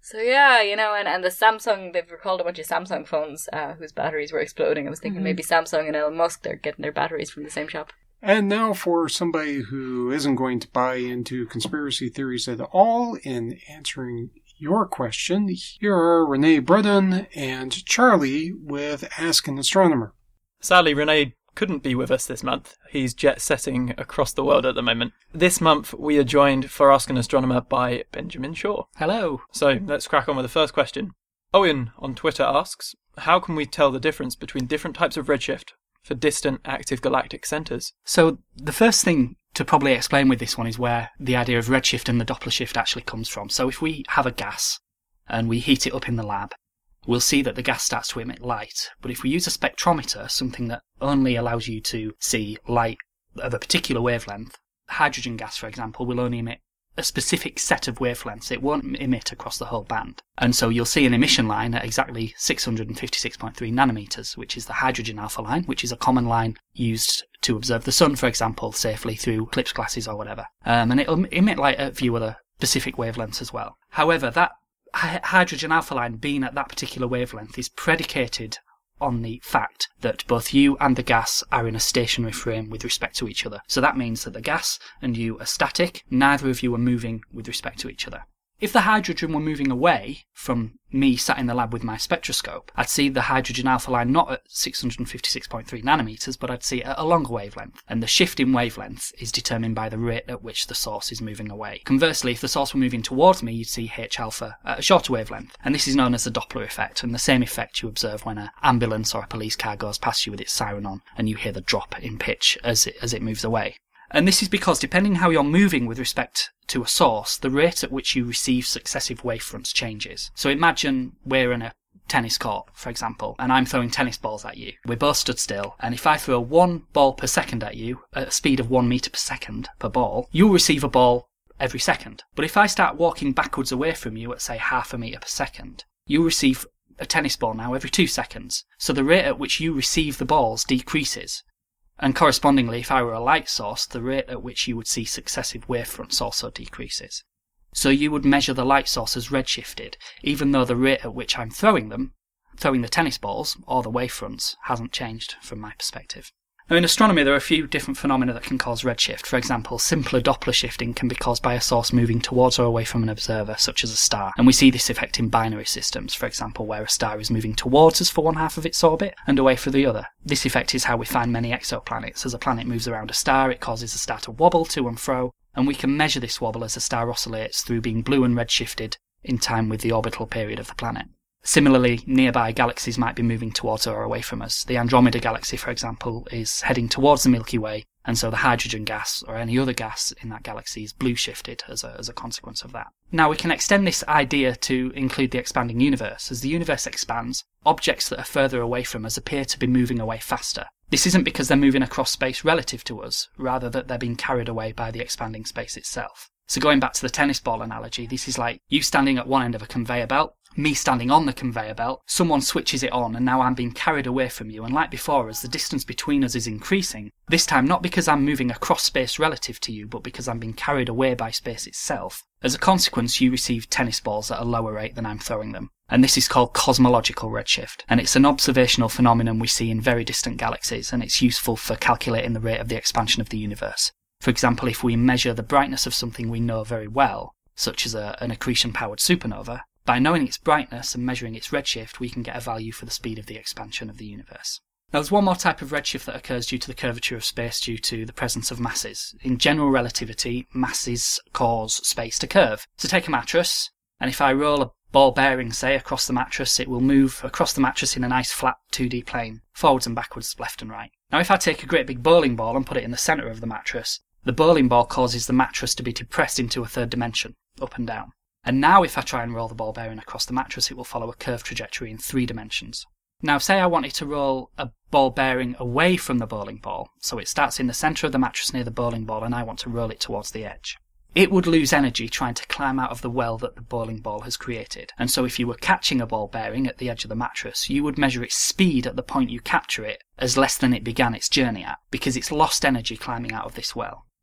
G: So yeah, you know, and, and the Samsung, they've recalled a bunch of Samsung phones uh, whose batteries were exploding. I was thinking mm-hmm. maybe Samsung and Elon Musk, they're getting their batteries from the same shop.
A: And now for somebody who isn't going to buy into conspiracy theories at all in answering your question, here are Renee Breton and Charlie with Ask an Astronomer.
B: Sadly, Renee couldn't be with us this month. He's jet-setting across the world at the moment. This month, we are joined for Ask an Astronomer by Benjamin Shaw.
D: Hello.
B: So, let's crack on with the first question. Owen on Twitter asks, how can we tell the difference between different types of redshift for distant active galactic centres?
D: So, the first thing to probably explain with this one is where the idea of redshift and the Doppler shift actually comes from. So, if we have a gas and we heat it up in the lab, we'll see that the gas starts to emit light. But if we use a spectrometer, something that only allows you to see light of a particular wavelength, hydrogen gas, for example, will only emit a specific set of wavelengths. It won't emit across the whole band. And so you'll see an emission line at exactly six hundred fifty-six point three nanometers, which is the hydrogen alpha line, which is a common line used to observe the sun, for example, safely through eclipse glasses or whatever. Um, and it'll emit light at a few other specific wavelengths as well. However, that hydrogen alpha line being at that particular wavelength is predicated on the fact that both you and the gas are in a stationary frame with respect to each other. So that means that the gas and you are static, neither of you are moving with respect to each other. If the hydrogen were moving away from me sat in the lab with my spectroscope, I'd see the hydrogen alpha line not at six hundred fifty-six point three nanometers, but I'd see it at a longer wavelength. And the shift in wavelength is determined by the rate at which the source is moving away. Conversely, if the source were moving towards me, you'd see H alpha at a shorter wavelength. And this is known as the Doppler effect, and the same effect you observe when an ambulance or a police car goes past you with its siren on, and you hear the drop in pitch as it, as it moves away. And this is because depending how you're moving with respect to a source, the rate at which you receive successive wavefronts changes. So imagine we're in a tennis court, for example, and I'm throwing tennis balls at you. We're both stood still, and if I throw one ball per second at you at a speed of one metre per second per ball, you'll receive a ball every second. But if I start walking backwards away from you at, say, half a metre per second, you'll receive a tennis ball now every two seconds. So the rate at which you receive the balls decreases. And correspondingly, if I were a light source, the rate at which you would see successive wavefronts also decreases. So you would measure the light source as redshifted, even though the rate at which I'm throwing them, throwing the tennis balls, or the wavefronts, hasn't changed from my perspective. Now, in astronomy, there are a few different phenomena that can cause redshift. For example, simpler Doppler shifting can be caused by a source moving towards or away from an observer, such as a star. And we see this effect in binary systems, for example, where a star is moving towards us for one half of its orbit and away for the other. This effect is how we find many exoplanets. As a planet moves around a star, it causes the star to wobble to and fro, and we can measure this wobble as the star oscillates through being blue and redshifted in time with the orbital period of the planet. Similarly, nearby galaxies might be moving towards or away from us. The Andromeda Galaxy, for example, is heading towards the Milky Way, and so the hydrogen gas or any other gas in that galaxy is blue shifted as a, as a consequence of that. Now, we can extend this idea to include the expanding universe. As the universe expands, objects that are further away from us appear to be moving away faster. This isn't because they're moving across space relative to us, rather that they're being carried away by the expanding space itself. So going back to the tennis ball analogy, this is like you standing at one end of a conveyor belt, me standing on the conveyor belt, someone switches it on and now I'm being carried away from you, and like before, as the distance between us is increasing, this time not because I'm moving across space relative to you, but because I'm being carried away by space itself. As a consequence, you receive tennis balls at a lower rate than I'm throwing them. And this is called cosmological redshift, and it's an observational phenomenon we see in very distant galaxies, and it's useful for calculating the rate of the expansion of the universe. For example, if we measure the brightness of something we know very well, such as a, an accretion-powered supernova, by knowing its brightness and measuring its redshift, we can get a value for the speed of the expansion of the universe. Now, there's one more type of redshift that occurs due to the curvature of space due to the presence of masses. In general relativity, masses cause space to curve. So take a mattress, and if I roll a ball bearing, say, across the mattress, it will move across the mattress in a nice flat two D plane, forwards and backwards, left and right. Now, if I take a great big bowling ball and put it in the centre of the mattress, the bowling ball causes the mattress to be depressed into a third dimension, up and down. And now if I try and roll the ball bearing across the mattress, it will follow a curved trajectory in three dimensions. Now, say I wanted to roll a ball bearing away from the bowling ball, so it starts in the centre of the mattress near the bowling ball, and I want to roll it towards the edge. It would lose energy trying to climb out of the well that the bowling ball has created. And so if you were catching a ball bearing at the edge of the mattress, you would measure its speed at the point you capture it as less than it began its journey at, because it's lost energy climbing out of this well.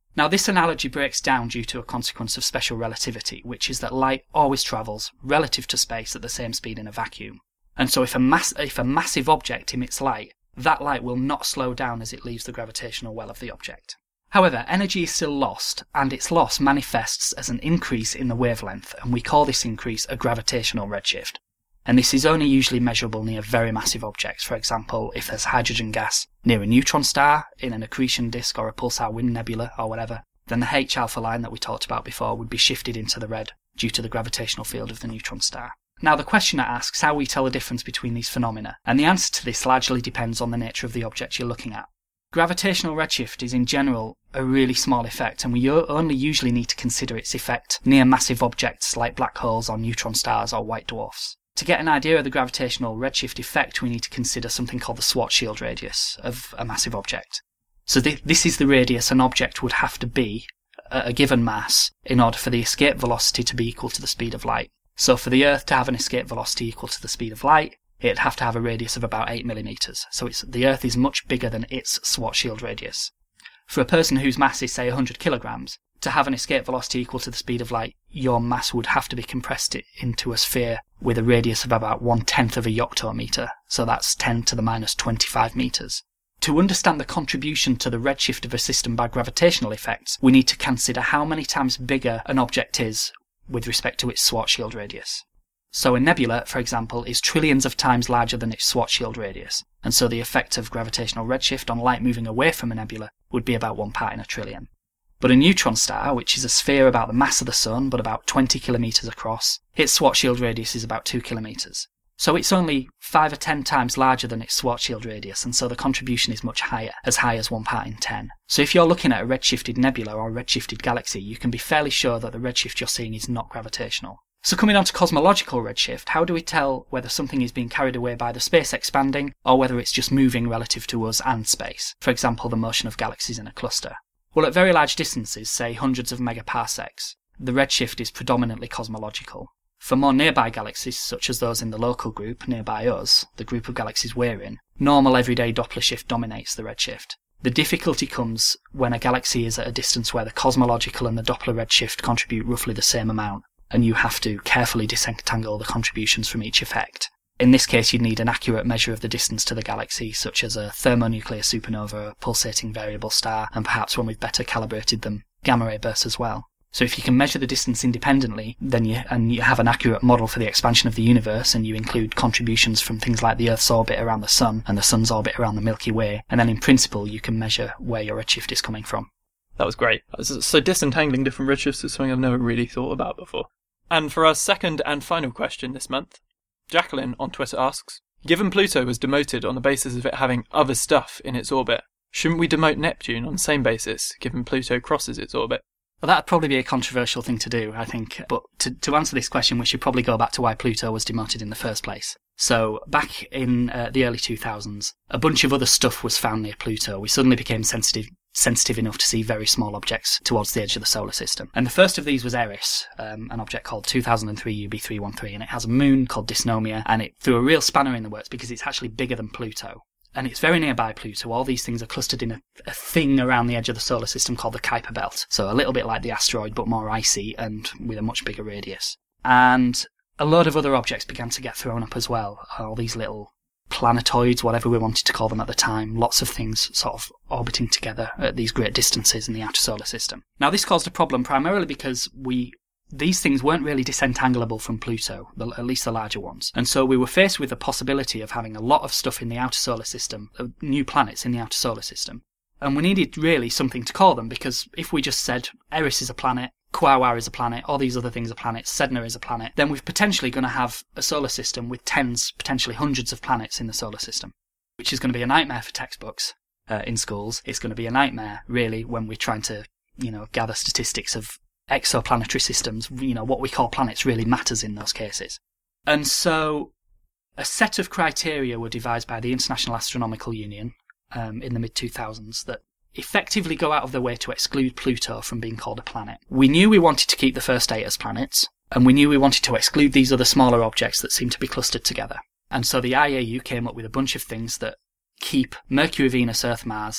D: Now, this analogy breaks down due to a consequence of special relativity, which is that light always travels relative to space at the same speed in a vacuum. And so if a, mass- if a massive object emits light, that light will not slow down as it leaves the gravitational well of the object. However, energy is still lost, and its loss manifests as an increase in the wavelength, and we call this increase a gravitational redshift. And this is only usually measurable near very massive objects. For example, if there's hydrogen gas near a neutron star, in an accretion disk or a pulsar wind nebula or whatever, then the H-alpha line that we talked about before would be shifted into the red due to the gravitational field of the neutron star. Now, the questioner asks how we tell the difference between these phenomena, and the answer to this largely depends on the nature of the object you're looking at. Gravitational redshift is in general a really small effect, and we only usually need to consider its effect near massive objects like black holes or neutron stars or white dwarfs. To get an idea of the gravitational redshift effect, we need to consider something called the Schwarzschild radius of a massive object. So th- this is the radius an object would have to be at a given mass in order for the escape velocity to be equal to the speed of light. So for the Earth to have an escape velocity equal to the speed of light, it'd have to have a radius of about eight millimeters. So it's, the Earth is much bigger than its Schwarzschild radius. For a person whose mass is, say, one hundred kilograms, to have an escape velocity equal to the speed of light, your mass would have to be compressed into a sphere with a radius of about one-tenth of a yoctometer, so that's ten to the minus twenty-five meters. To understand the contribution to the redshift of a system by gravitational effects, we need to consider how many times bigger an object is with respect to its Schwarzschild radius. So a nebula, for example, is trillions of times larger than its Schwarzschild radius, and so the effect of gravitational redshift on light moving away from a nebula would be about one part in a trillion. But a neutron star, which is a sphere about the mass of the Sun but about twenty kilometres across, its Schwarzschild radius is about two kilometres. So it's only five or ten times larger than its Schwarzschild radius, and so the contribution is much higher, as high as one part in ten. So if you're looking at a redshifted nebula or a redshifted galaxy, you can be fairly sure that the redshift you're seeing is not gravitational. So coming on to cosmological redshift, how do we tell whether something is being carried away by the space expanding, or whether it's just moving relative to us and space? For example, the motion of galaxies in a cluster. Well, at very large distances, say hundreds of megaparsecs, the redshift is predominantly cosmological. For more nearby galaxies, such as those in the local group nearby us, the group of galaxies we're in, normal everyday Doppler shift dominates the redshift. The difficulty comes when a galaxy is at a distance where the cosmological and the Doppler redshift contribute roughly the same amount, and you have to carefully disentangle the contributions from each effect. In this case, you'd need an accurate measure of the distance to the galaxy, such as a thermonuclear supernova, a pulsating variable star, and perhaps when we've better calibrated them, gamma-ray bursts as well. So if you can measure the distance independently, then you and you have an accurate model for the expansion of the universe, and you include contributions from things like the Earth's orbit around the Sun and the Sun's orbit around the Milky Way, and then in principle you can measure where your redshift is coming from.
B: That was great. So disentangling different redshifts is something I've never really thought about before. And for our second and final question this month, Jacqueline on Twitter asks, given Pluto was demoted on the basis of it having other stuff in its orbit, shouldn't we demote Neptune on the same basis, given Pluto crosses its orbit?
D: Well, that'd probably be a controversial thing to do, I think. But to, to answer this question, we should probably go back to why Pluto was demoted in the first place. So, back in uh, the early two thousands, a bunch of other stuff was found near Pluto. We suddenly became sensitive sensitive enough to see very small objects towards the edge of the solar system. And the first of these was Eris, um, an object called two thousand three U B three one three, and it has a moon called Dysnomia, and it threw a real spanner in the works because it's actually bigger than Pluto. And it's very nearby Pluto. All these things are clustered in a, a thing around the edge of the solar system called the Kuiper Belt. So a little bit like the asteroid, but more icy and with a much bigger radius. And a load of other objects began to get thrown up as well. All these little planetoids, whatever we wanted to call them at the time. Lots of things sort of orbiting together at these great distances in the outer solar system. Now this caused a problem primarily because we... These things weren't really disentangleable from Pluto, at least the larger ones. And so we were faced with the possibility of having a lot of stuff in the outer solar system, new planets in the outer solar system. And we needed really something to call them, because if we just said Eris is a planet, Quaoar is a planet, all these other things are planets, Sedna is a planet, then we're potentially going to have a solar system with tens, potentially hundreds of planets in the solar system, which is going to be a nightmare for textbooks uh, in schools. It's going to be a nightmare, really, when we're trying to, you know, gather statistics of exoplanetary systems. You know, what we call planets really matters in those cases. And so a set of criteria were devised by the International Astronomical Union um, in the mid two thousands that effectively go out of their way to exclude Pluto from being called a planet. We knew we wanted to keep the first eight as planets, and we knew we wanted to exclude these other smaller objects that seem to be clustered together. And so the I A U came up with a bunch of things that keep Mercury, Venus, Earth, Mars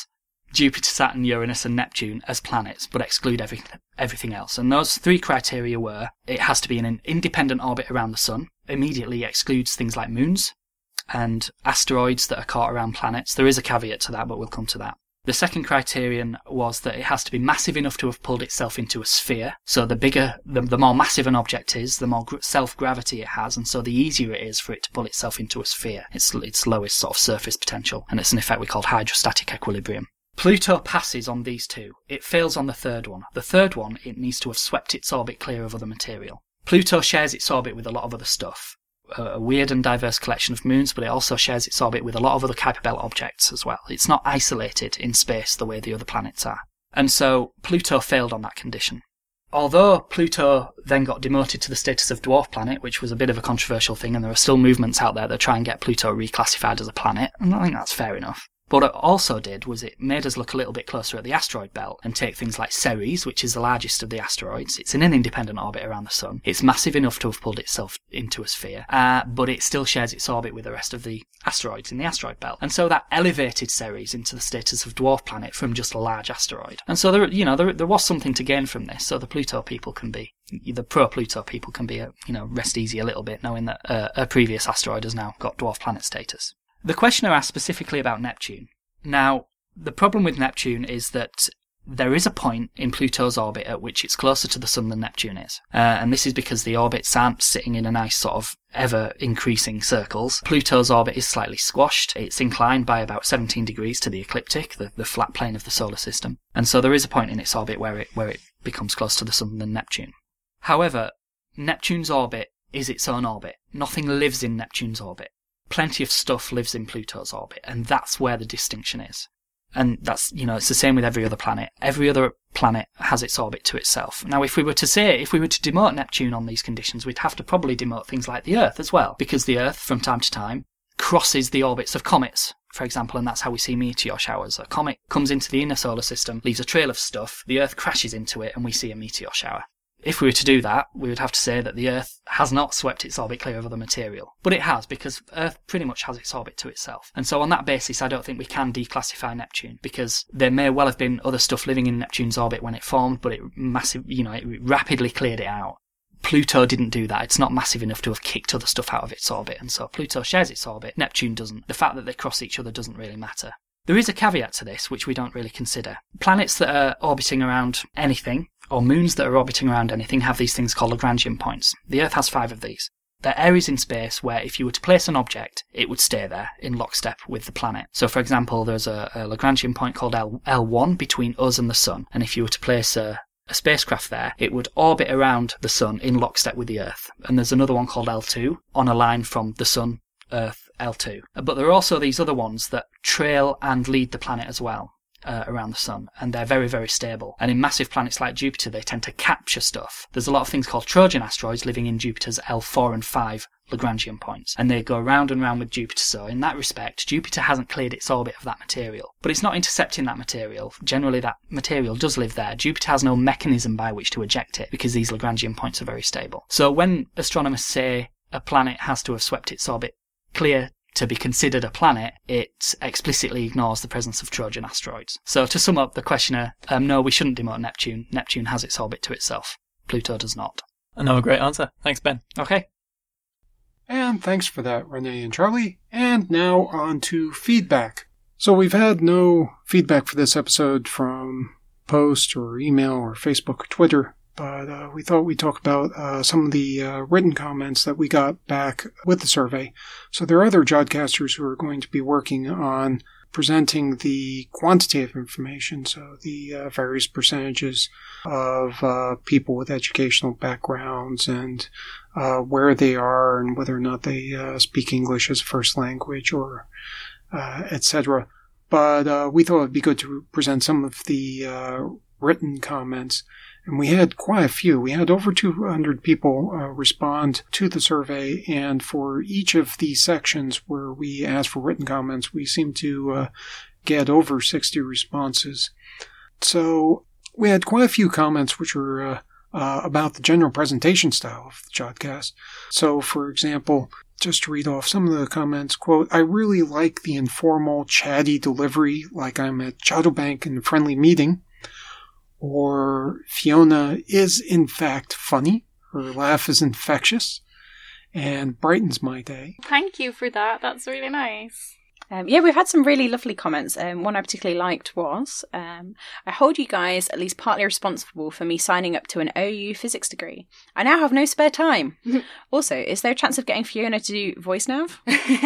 D: Jupiter, Saturn, Uranus and Neptune as planets, but exclude every, everything else. And those three criteria were, it has to be in an independent orbit around the Sun, immediately excludes things like moons and asteroids that are caught around planets. There is a caveat to that, but we'll come to that. The second criterion was that it has to be massive enough to have pulled itself into a sphere. So the bigger, the, the more massive an object is, the more self-gravity it has, and so the easier it is for it to pull itself into a sphere. It's its lowest sort of surface potential, and it's an effect we call hydrostatic equilibrium. Pluto passes on these two. It fails on the third one. The third one, it needs to have swept its orbit clear of other material. Pluto shares its orbit with a lot of other stuff. A weird and diverse collection of moons, but it also shares its orbit with a lot of other Kuiper Belt objects as well. It's not isolated in space the way the other planets are. And so Pluto failed on that condition. Although Pluto then got demoted to the status of dwarf planet, which was a bit of a controversial thing, and there are still movements out there that try and get Pluto reclassified as a planet, and I think that's fair enough. But what it also did was it made us look a little bit closer at the asteroid belt and take things like Ceres, which is the largest of the asteroids. It's in an independent orbit around the Sun. It's massive enough to have pulled itself into a sphere, uh, but it still shares its orbit with the rest of the asteroids in the asteroid belt. And so that elevated Ceres into the status of dwarf planet from just a large asteroid. And so there, you know, there, there was something to gain from this. So the Pluto people can be, the pro-Pluto people can be, a, you know, rest easy a little bit, knowing that uh, a previous asteroid has now got dwarf planet status. The questioner asked specifically about Neptune. Now, the problem with Neptune is that there is a point in Pluto's orbit at which it's closer to the Sun than Neptune is. Uh, and this is because the orbits aren't sitting in a nice sort of ever-increasing circles. Pluto's orbit is slightly squashed. It's inclined by about seventeen degrees to the ecliptic, the, the flat plane of the solar system. And so there is a point in its orbit where it, where it becomes closer to the Sun than Neptune. However, Neptune's orbit is its own orbit. Nothing lives in Neptune's orbit. Plenty of stuff lives in Pluto's orbit, and that's where the distinction is. And that's, you know, it's the same with every other planet. Every other planet has its orbit to itself. Now, if we were to say, if we were to demote Neptune on these conditions, we'd have to probably demote things like the Earth as well, because the Earth, from time to time, crosses the orbits of comets, for example, and that's how we see meteor showers. A comet comes into the inner solar system, leaves a trail of stuff, the Earth crashes into it, and we see a meteor shower. If we were to do that, we would have to say that the Earth has not swept its orbit clear of other material. But it has, because Earth pretty much has its orbit to itself. And so on that basis, I don't think we can declassify Neptune, because there may well have been other stuff living in Neptune's orbit when it formed, but it massive, you know, it rapidly cleared it out. Pluto didn't do that. It's not massive enough to have kicked other stuff out of its orbit, and so Pluto shares its orbit. Neptune doesn't. The fact that they cross each other doesn't really matter. There is a caveat to this, which we don't really consider. Planets that are orbiting around anything, or moons that are orbiting around anything, have these things called Lagrangian points. The Earth has five of these. They're areas in space where if you were to place an object, it would stay there in lockstep with the planet. So, for example, there's a, a Lagrangian point called L, L1 between us and the Sun, and if you were to place a, a spacecraft there, it would orbit around the Sun in lockstep with the Earth. And there's another one called L two on a line from the Sun, Earth, L two. But there are also these other ones that trail and lead the planet as well. Uh, around the Sun, and they're very, very stable. And in massive planets like Jupiter, they tend to capture stuff. There's a lot of things called Trojan asteroids living in Jupiter's L four and five Lagrangian points, and they go round and round with Jupiter. So in that respect, Jupiter hasn't cleared its orbit of that material, but it's not intercepting that material. Generally, that material does live there. Jupiter has no mechanism by which to eject it, because these Lagrangian points are very stable. So when astronomers say a planet has to have swept its orbit clear to be considered a planet, it explicitly ignores the presence of Trojan asteroids. So to sum up, the questioner, um, no, we shouldn't demote Neptune. Neptune has its orbit to itself. Pluto does not.
B: Another great answer. Thanks, Ben.
D: Okay.
A: And thanks for that, Renee and Charlie. And now on to feedback. So we've had no feedback for this episode from post or email or Facebook or Twitter, but uh, we thought we'd talk about uh, some of the uh, written comments that we got back with the survey. So there are other Jodcasters who are going to be working on presenting the quantitative information, so the uh, various percentages of uh, people with educational backgrounds and uh, where they are and whether or not they uh, speak English as a first language or uh, et cetera. But uh, we thought it would be good to present some of the uh, written comments. And we had quite a few. We had over two hundred people uh, respond to the survey, and for each of these sections where we asked for written comments, we seemed to uh, get over sixty responses. So we had quite a few comments which were uh, uh, about the general presentation style of the Jodcast. So, for example, just to read off some of the comments, quote, I really like the informal, chatty delivery, like I'm at Shadowbank in a friendly meeting. Or Fiona is, in fact, funny. Her laugh is infectious and brightens my day.
G: Thank you for that. That's really nice.
F: Um, yeah, we've had some really lovely comments. Um, one I particularly liked was, um, I hold you guys at least partly responsible for me signing up to an O U physics degree. I now have no spare time. Also, is there a chance of getting Fiona to do voice nav?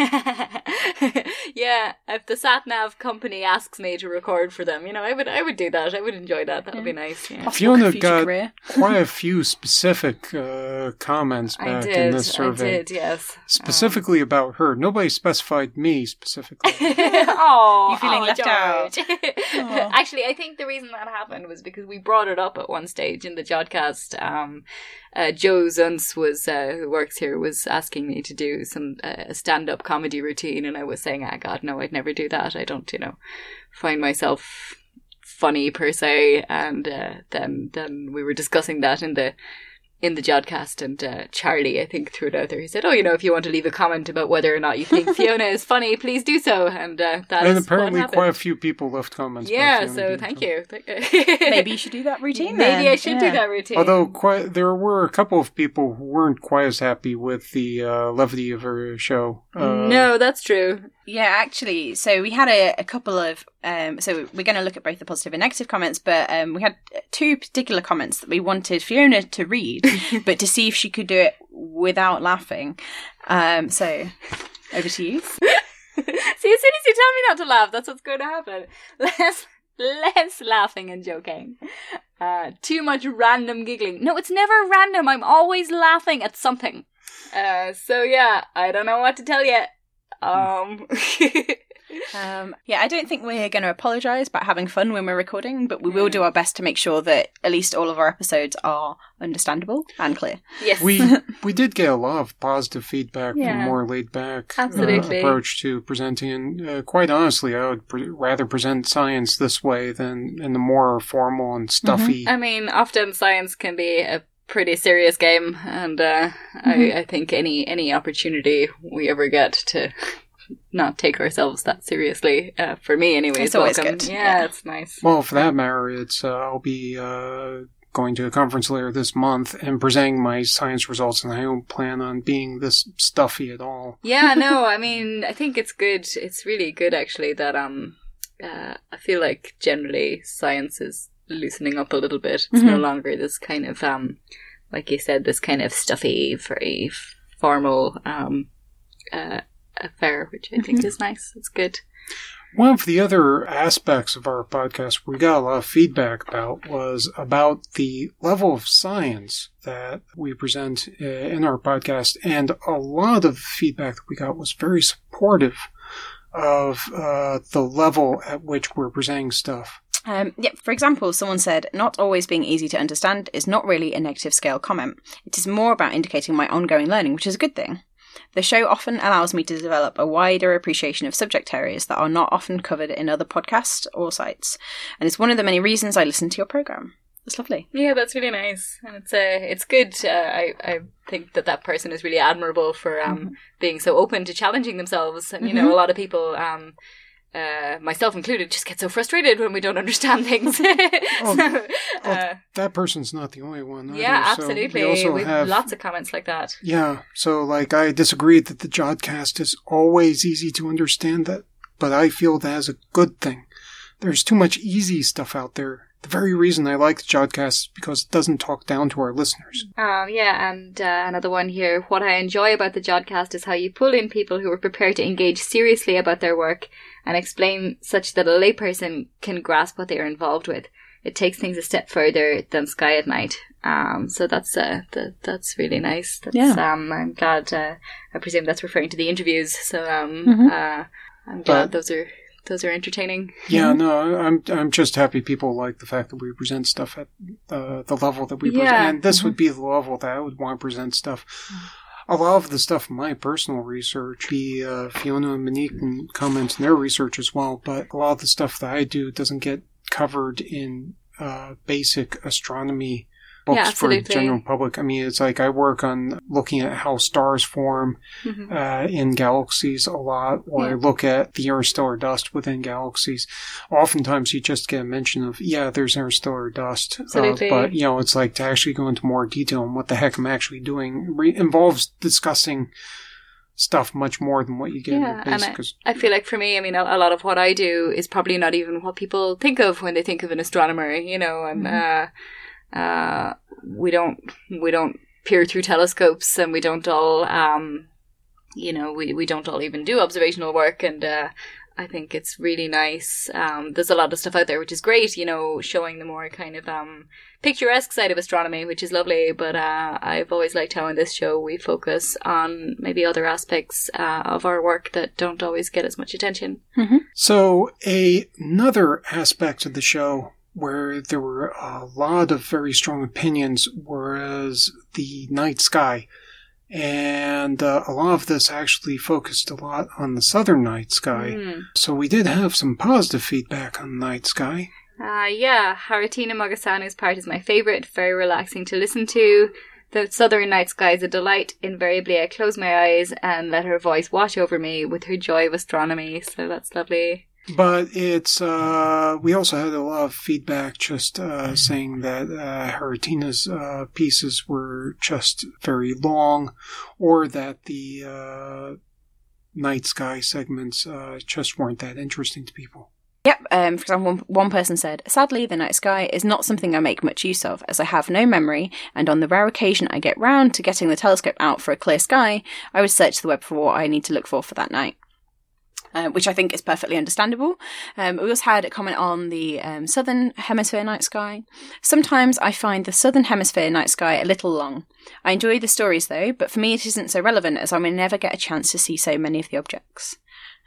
G: Yeah, if the sat nav company asks me to record for them, you know, I would I would do that. I would enjoy that. That would
F: Yeah.
G: be nice. Yeah.
F: Possible
A: Fiona
F: future
A: got
F: career.
A: quite a few specific uh, comments
G: I
A: back
G: did.
A: in this survey.
G: I did, yes.
A: Specifically about her. Nobody specified me specifically.
G: Oh,
F: You feeling left out? Aw.
G: Actually, I think the reason that happened was because we brought it up at one stage in the Jodcast. Um, uh, Joe Zunz was, uh, who works here, was asking me to do some uh, stand-up comedy routine, and I was saying, "Ah, God, no, I'd never do that. I don't, you know, find myself funny per se." And uh, then, then we were discussing that in the. in the Jodcast, and uh, Charlie, I think, threw it out there. He said, oh, you know, if you want to leave a comment about whether or not you think Fiona is funny, please do so. And uh, that
A: and
G: is
A: apparently
G: what
A: quite a
G: happened.
A: few people left comments. by
G: Yeah,
A: Fiona
G: so
A: being
G: thank
A: so-
G: you.
F: Maybe you should do that routine
G: Maybe
F: then.
G: I should
F: Yeah.
G: do that routine.
A: Although quite, there were a couple of people who weren't quite as happy with the uh, levity of her show. Uh,
G: no, that's true.
F: Yeah, actually, so we had a, a couple of, um, so we're going to look at both the positive and negative comments, but um, we had two particular comments that we wanted Fiona to read, but to see if she could do it without laughing. Um, so, over to you.
G: See, as soon as you tell me not to laugh, that's what's going to happen. Less, less laughing and joking. Uh, too much random giggling. No, it's never random. I'm always laughing at something. Uh, so yeah, I don't know what to tell you. Um,
F: Um, yeah, I don't think we're going to apologise about having fun when we're recording, but we will do our best to make sure that at least all of our episodes are understandable and clear.
G: yes.
A: We we did get a lot of positive feedback
G: Yeah.
A: from a more laid back
G: Absolutely.
A: approach to presenting. And uh, quite honestly, I would pre- rather present science this way than in the more formal and stuffy.
G: I mean, often science can be a pretty serious game, and uh, I, I think any any opportunity we ever get to not take ourselves that seriously, uh, for me anyway,
F: It's
G: is
F: always
G: welcome.
F: good.
G: Yeah,
F: Yeah.
G: it's nice.
A: Well, for that matter, it's uh, I'll be uh, going to a conference later this month and presenting my science results, and I don't plan on being this stuffy at all.
G: Yeah, no, I mean, I think it's good. It's really good, actually, that um, uh, I feel like generally science is loosening up a little bit. It's no longer this kind of, um, like you said, this kind of stuffy, very formal um, uh, affair, which I think is nice. It's good.
A: One of the other aspects of our podcast we got a lot of feedback about was about the level of science that we present uh, in our podcast, and a lot of feedback that we got was very supportive of uh, the level at which we're presenting stuff.
F: Um, yeah, for example, someone said, not always being easy to understand is not really a negative scale comment. It is more about indicating my ongoing learning, which is a good thing. The show often allows me to develop a wider appreciation of subject areas that are not often covered in other podcasts or sites, and it's one of the many reasons I listen to your program. That's lovely.
G: Yeah, that's really nice, and it's uh, it's good. Uh, I I think that that person is really admirable for um
F: Mm-hmm.
G: being so open to challenging themselves. And you know, a lot of people, um, uh, myself included, just get so frustrated when we don't understand things.
A: Oh,
G: so,
A: oh,
G: uh,
A: that person's not the only one. Either.
G: yeah,
A: So
G: absolutely.
A: we also
G: we have
A: have
G: lots of comments like that.
A: Yeah, so like I disagree that the Jodcast is always easy to understand, that, but I feel that is a good thing. There's too much easy stuff out there. The very reason I like the Jodcast is because it doesn't talk down to our listeners.
G: Um, yeah, and uh, another one here. What I enjoy about the Jodcast is how you pull in people who are prepared to engage seriously about their work and explain such that a layperson can grasp what they are involved with. It takes things a step further than Sky at Night. Um, so that's uh, that, that's really nice. That's,
F: Yeah.
G: Um, I'm glad. Uh, I presume that's referring to the interviews. So um,
F: Mhm.
G: uh, I'm glad
A: But-
G: those are those are entertaining.
A: Yeah, no, I'm I'm just happy people like the fact that we present stuff at uh, the level that we present.
G: Yeah.
A: And this would be the level that I would want to present stuff. A lot of the stuff in my personal research, be uh, Fiona and Monique can comment in their research as well, but a lot of the stuff that I do doesn't get covered in uh, basic astronomy books
G: Yeah,
A: for the
G: absolutely.
A: general public. I mean, it's like I work on looking at how stars form
G: Mhm.
A: uh, in galaxies a lot, or I
G: Yeah.
A: look at the interstellar dust within galaxies. Oftentimes you just get a mention of, yeah, there's interstellar dust.
G: Absolutely.
A: Uh, but, you know, it's like to actually go into more detail on what the heck I'm actually doing re- involves discussing stuff much more than what you get
G: Yeah,
A: in the
G: and
A: basic. 'cause-
G: I feel like for me, I mean, a, a lot of what I do is probably not even what people think of when they think of an astronomer, you know, and uh, uh, we don't we don't peer through telescopes, and we don't all, um, you know, we, we don't all even do observational work, and uh, I think it's really nice. Um, there's a lot of stuff out there which is great, you know, showing the more kind of um, picturesque side of astronomy, which is lovely. But uh, I've always liked how in this show we focus on maybe other aspects uh, of our work that don't always get as much attention.
A: So a, another aspect of the show where there were a lot of very strong opinions was the night sky. And uh, a lot of this actually focused a lot on the southern night sky.
G: Mm.
A: So we did have some positive feedback on the night sky.
G: Uh, yeah, Haratina Mogasanu's part is my favourite, very relaxing to listen to. The southern night sky is a delight. Invariably, I close my eyes and let her voice wash over me with her joy of astronomy, so that's lovely.
A: But it's, uh, we also had a lot of feedback just uh, saying that uh, Haratina's uh, pieces were just very long, or that the uh, night sky segments uh, just weren't that interesting to people.
F: Yep, um, for example, one, one person said, sadly, the night sky is not something I make much use of, as I have no memory, and on the rare occasion I get round to getting the telescope out for a clear sky, I would search the web for what I need to look for for that night. Uh, which I think is perfectly understandable. Um, we also had a comment on the um, southern hemisphere night sky. Sometimes I find the southern hemisphere night sky a little long. I enjoy the stories though, but for me it isn't so relevant as I may never get a chance to see so many of the objects.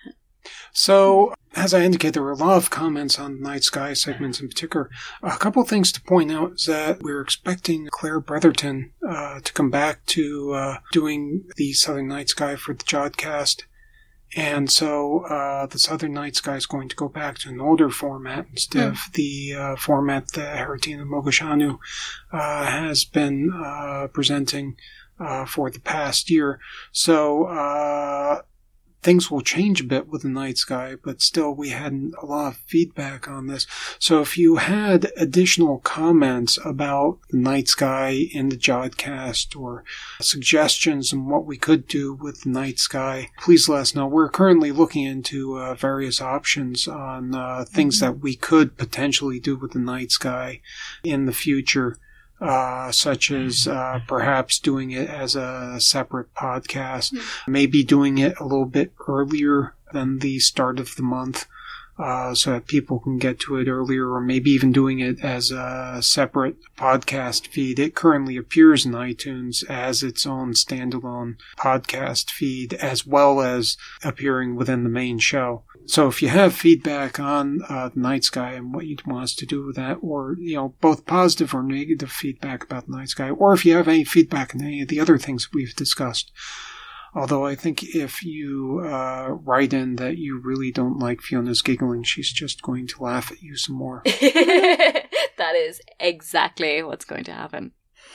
A: So, as I indicated, there were a lot of comments on night sky segments in particular. A couple of things to point out is that we're expecting Claire Bretherton uh, to come back to uh, doing the Southern Night Sky for the Jodcast. And so uh, the Southern Night Sky is going to go back to an older format instead
G: Mm.
A: of the uh, format that Haratina Mogashanu uh, has been uh, presenting uh, for the past year. So uh, things will change a bit with the night sky, but still we had a lot of feedback on this. So if you had additional comments about the night sky in the Jodcast or suggestions on what we could do with the night sky, please let us know. We're currently looking into uh, various options on uh, things that we could potentially do with the night sky in the future. Uh, such as uh, perhaps doing it as a separate podcast, maybe doing it a little bit earlier than the start of the month, uh, so that people can get to it earlier, or maybe even doing it as a separate podcast feed. It currently appears in iTunes as its own standalone podcast feed, as well as appearing within the main show. So if you have feedback on uh, the night sky and what you'd want us to do with that, or, you know, both positive or negative feedback about the night sky, or if you have any feedback on any of the other things we've discussed. Although I think if you uh, write in that you really don't like Fiona's giggling, she's just going to laugh at you some more.
G: That is exactly what's going to happen.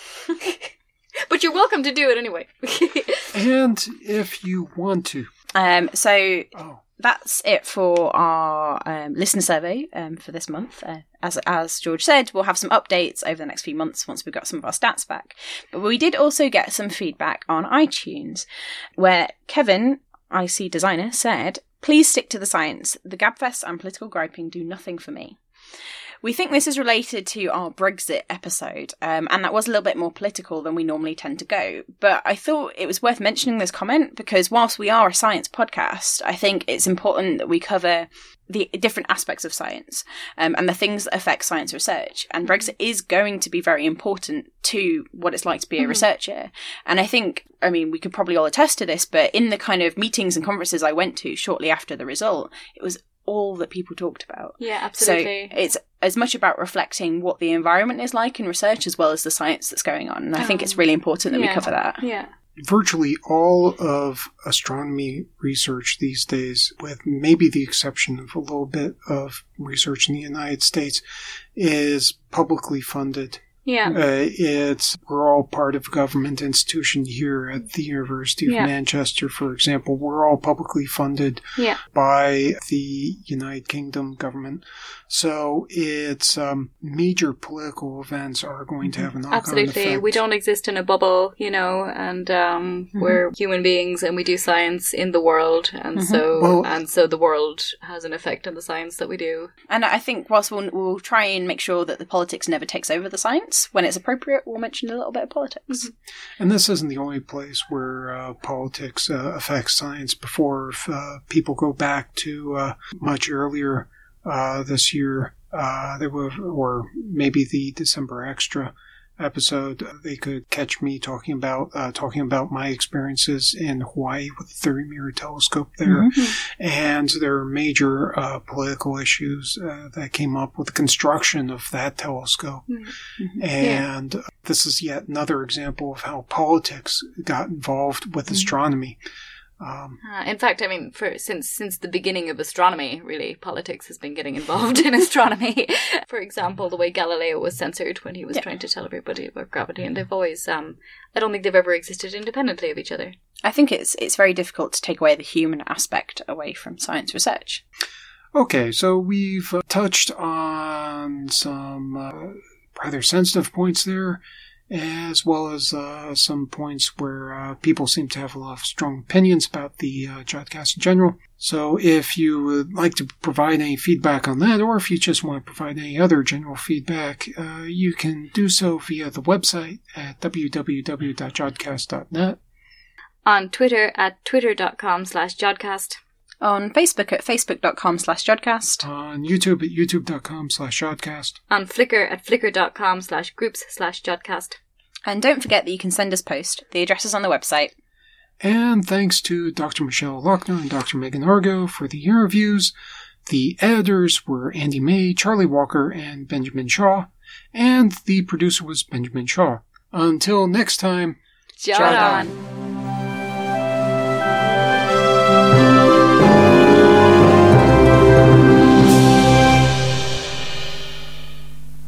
G: But you're welcome to do it anyway.
A: And if you want to.
F: Um, so
A: Oh.
F: that's it for our um, listener survey um, for this month. Uh, as as George said, we'll have some updates over the next few months once we've got some of our stats back. But we did also get some feedback on iTunes, where Kevin, I C designer, said, "Please stick to the science. The Gabfest and political griping do nothing for me." We think this is related to our Brexit episode, um, and that was a little bit more political than we normally tend to go. But I thought it was worth mentioning this comment because whilst we are a science podcast, I think it's important that we cover the different aspects of science um, and the things that affect science research. And Brexit is going to be very important to what it's like to be a mm-hmm. researcher. And I think, I mean, we could probably all attest to this, but in the kind of meetings and conferences I went to shortly after the result, it was all that people talked about.
G: Yeah, absolutely.
F: So it's as much about reflecting what the environment is like in research as well as the science that's going on. And I um, think it's really important that
G: yeah,
F: we cover that.
G: Yeah.
A: Virtually all of astronomy research these days, with maybe the exception of a little bit of research in the United States, is publicly funded.
G: Yeah.
A: Uh, it's we're all part of a government institution here at the University of
G: Yeah.
A: Manchester, for example. We're all publicly funded
G: Yeah.
A: by the United Kingdom government. So it's um, major political events are going to have an knock-on
G: Absolutely.
A: effect.
G: We don't exist in a bubble, you know, and um,
F: Mm-hmm.
G: we're human beings and we do science in the world, and
F: Mm-hmm.
G: so
A: Well-
G: and so the world has an effect on the science that we do.
F: And I think whilst we'll, we'll try and make sure that the politics never takes over the science, when it's appropriate, we'll mention a little bit of politics.
A: And this isn't the only place where uh, politics uh, affects science. Before, if uh, people go back to uh, much earlier uh, this year, uh, there were, or maybe the December Extra episode, they could catch me talking about uh, talking about my experiences in Hawaii with the thirty meter telescope there. And there are major uh, political issues uh, that came up with the construction of that telescope. And this is yet another example of how politics got involved with astronomy. Um,
G: Uh, in fact, I mean, for since since the beginning of astronomy, really, politics has been getting involved in astronomy. For example, the way Galileo was censored when he was
F: Yeah.
G: trying to tell everybody about gravity, and they've always, um, I don't think they've ever existed independently of each other.
F: I think it's it's very difficult to take away the human aspect away from science research.
A: okay, so we've uh, touched on some uh, rather sensitive points there, as well as uh, some points where uh, people seem to have a lot of strong opinions about the uh, Jodcast in general. So if you would like to provide any feedback on that, or if you just want to provide any other general feedback, uh, you can do so via the website at w w w dot jodcast dot net.
G: On Twitter at twitter.com slash jodcast.
F: On Facebook at facebook.com slash jodcast.
A: On YouTube at youtube.com slash jodcast.
G: On Flickr at flickr.com slash groups slash jodcast.
F: And don't forget that you can send us post. The address is on the website.
A: And thanks to Doctor Michelle Lochner and Doctor Megan Argo for the interviews. The editors were Andy May, Charlie Walker, and Benjamin Shaw. And the producer was Benjamin Shaw. Until next time,
G: Jod on!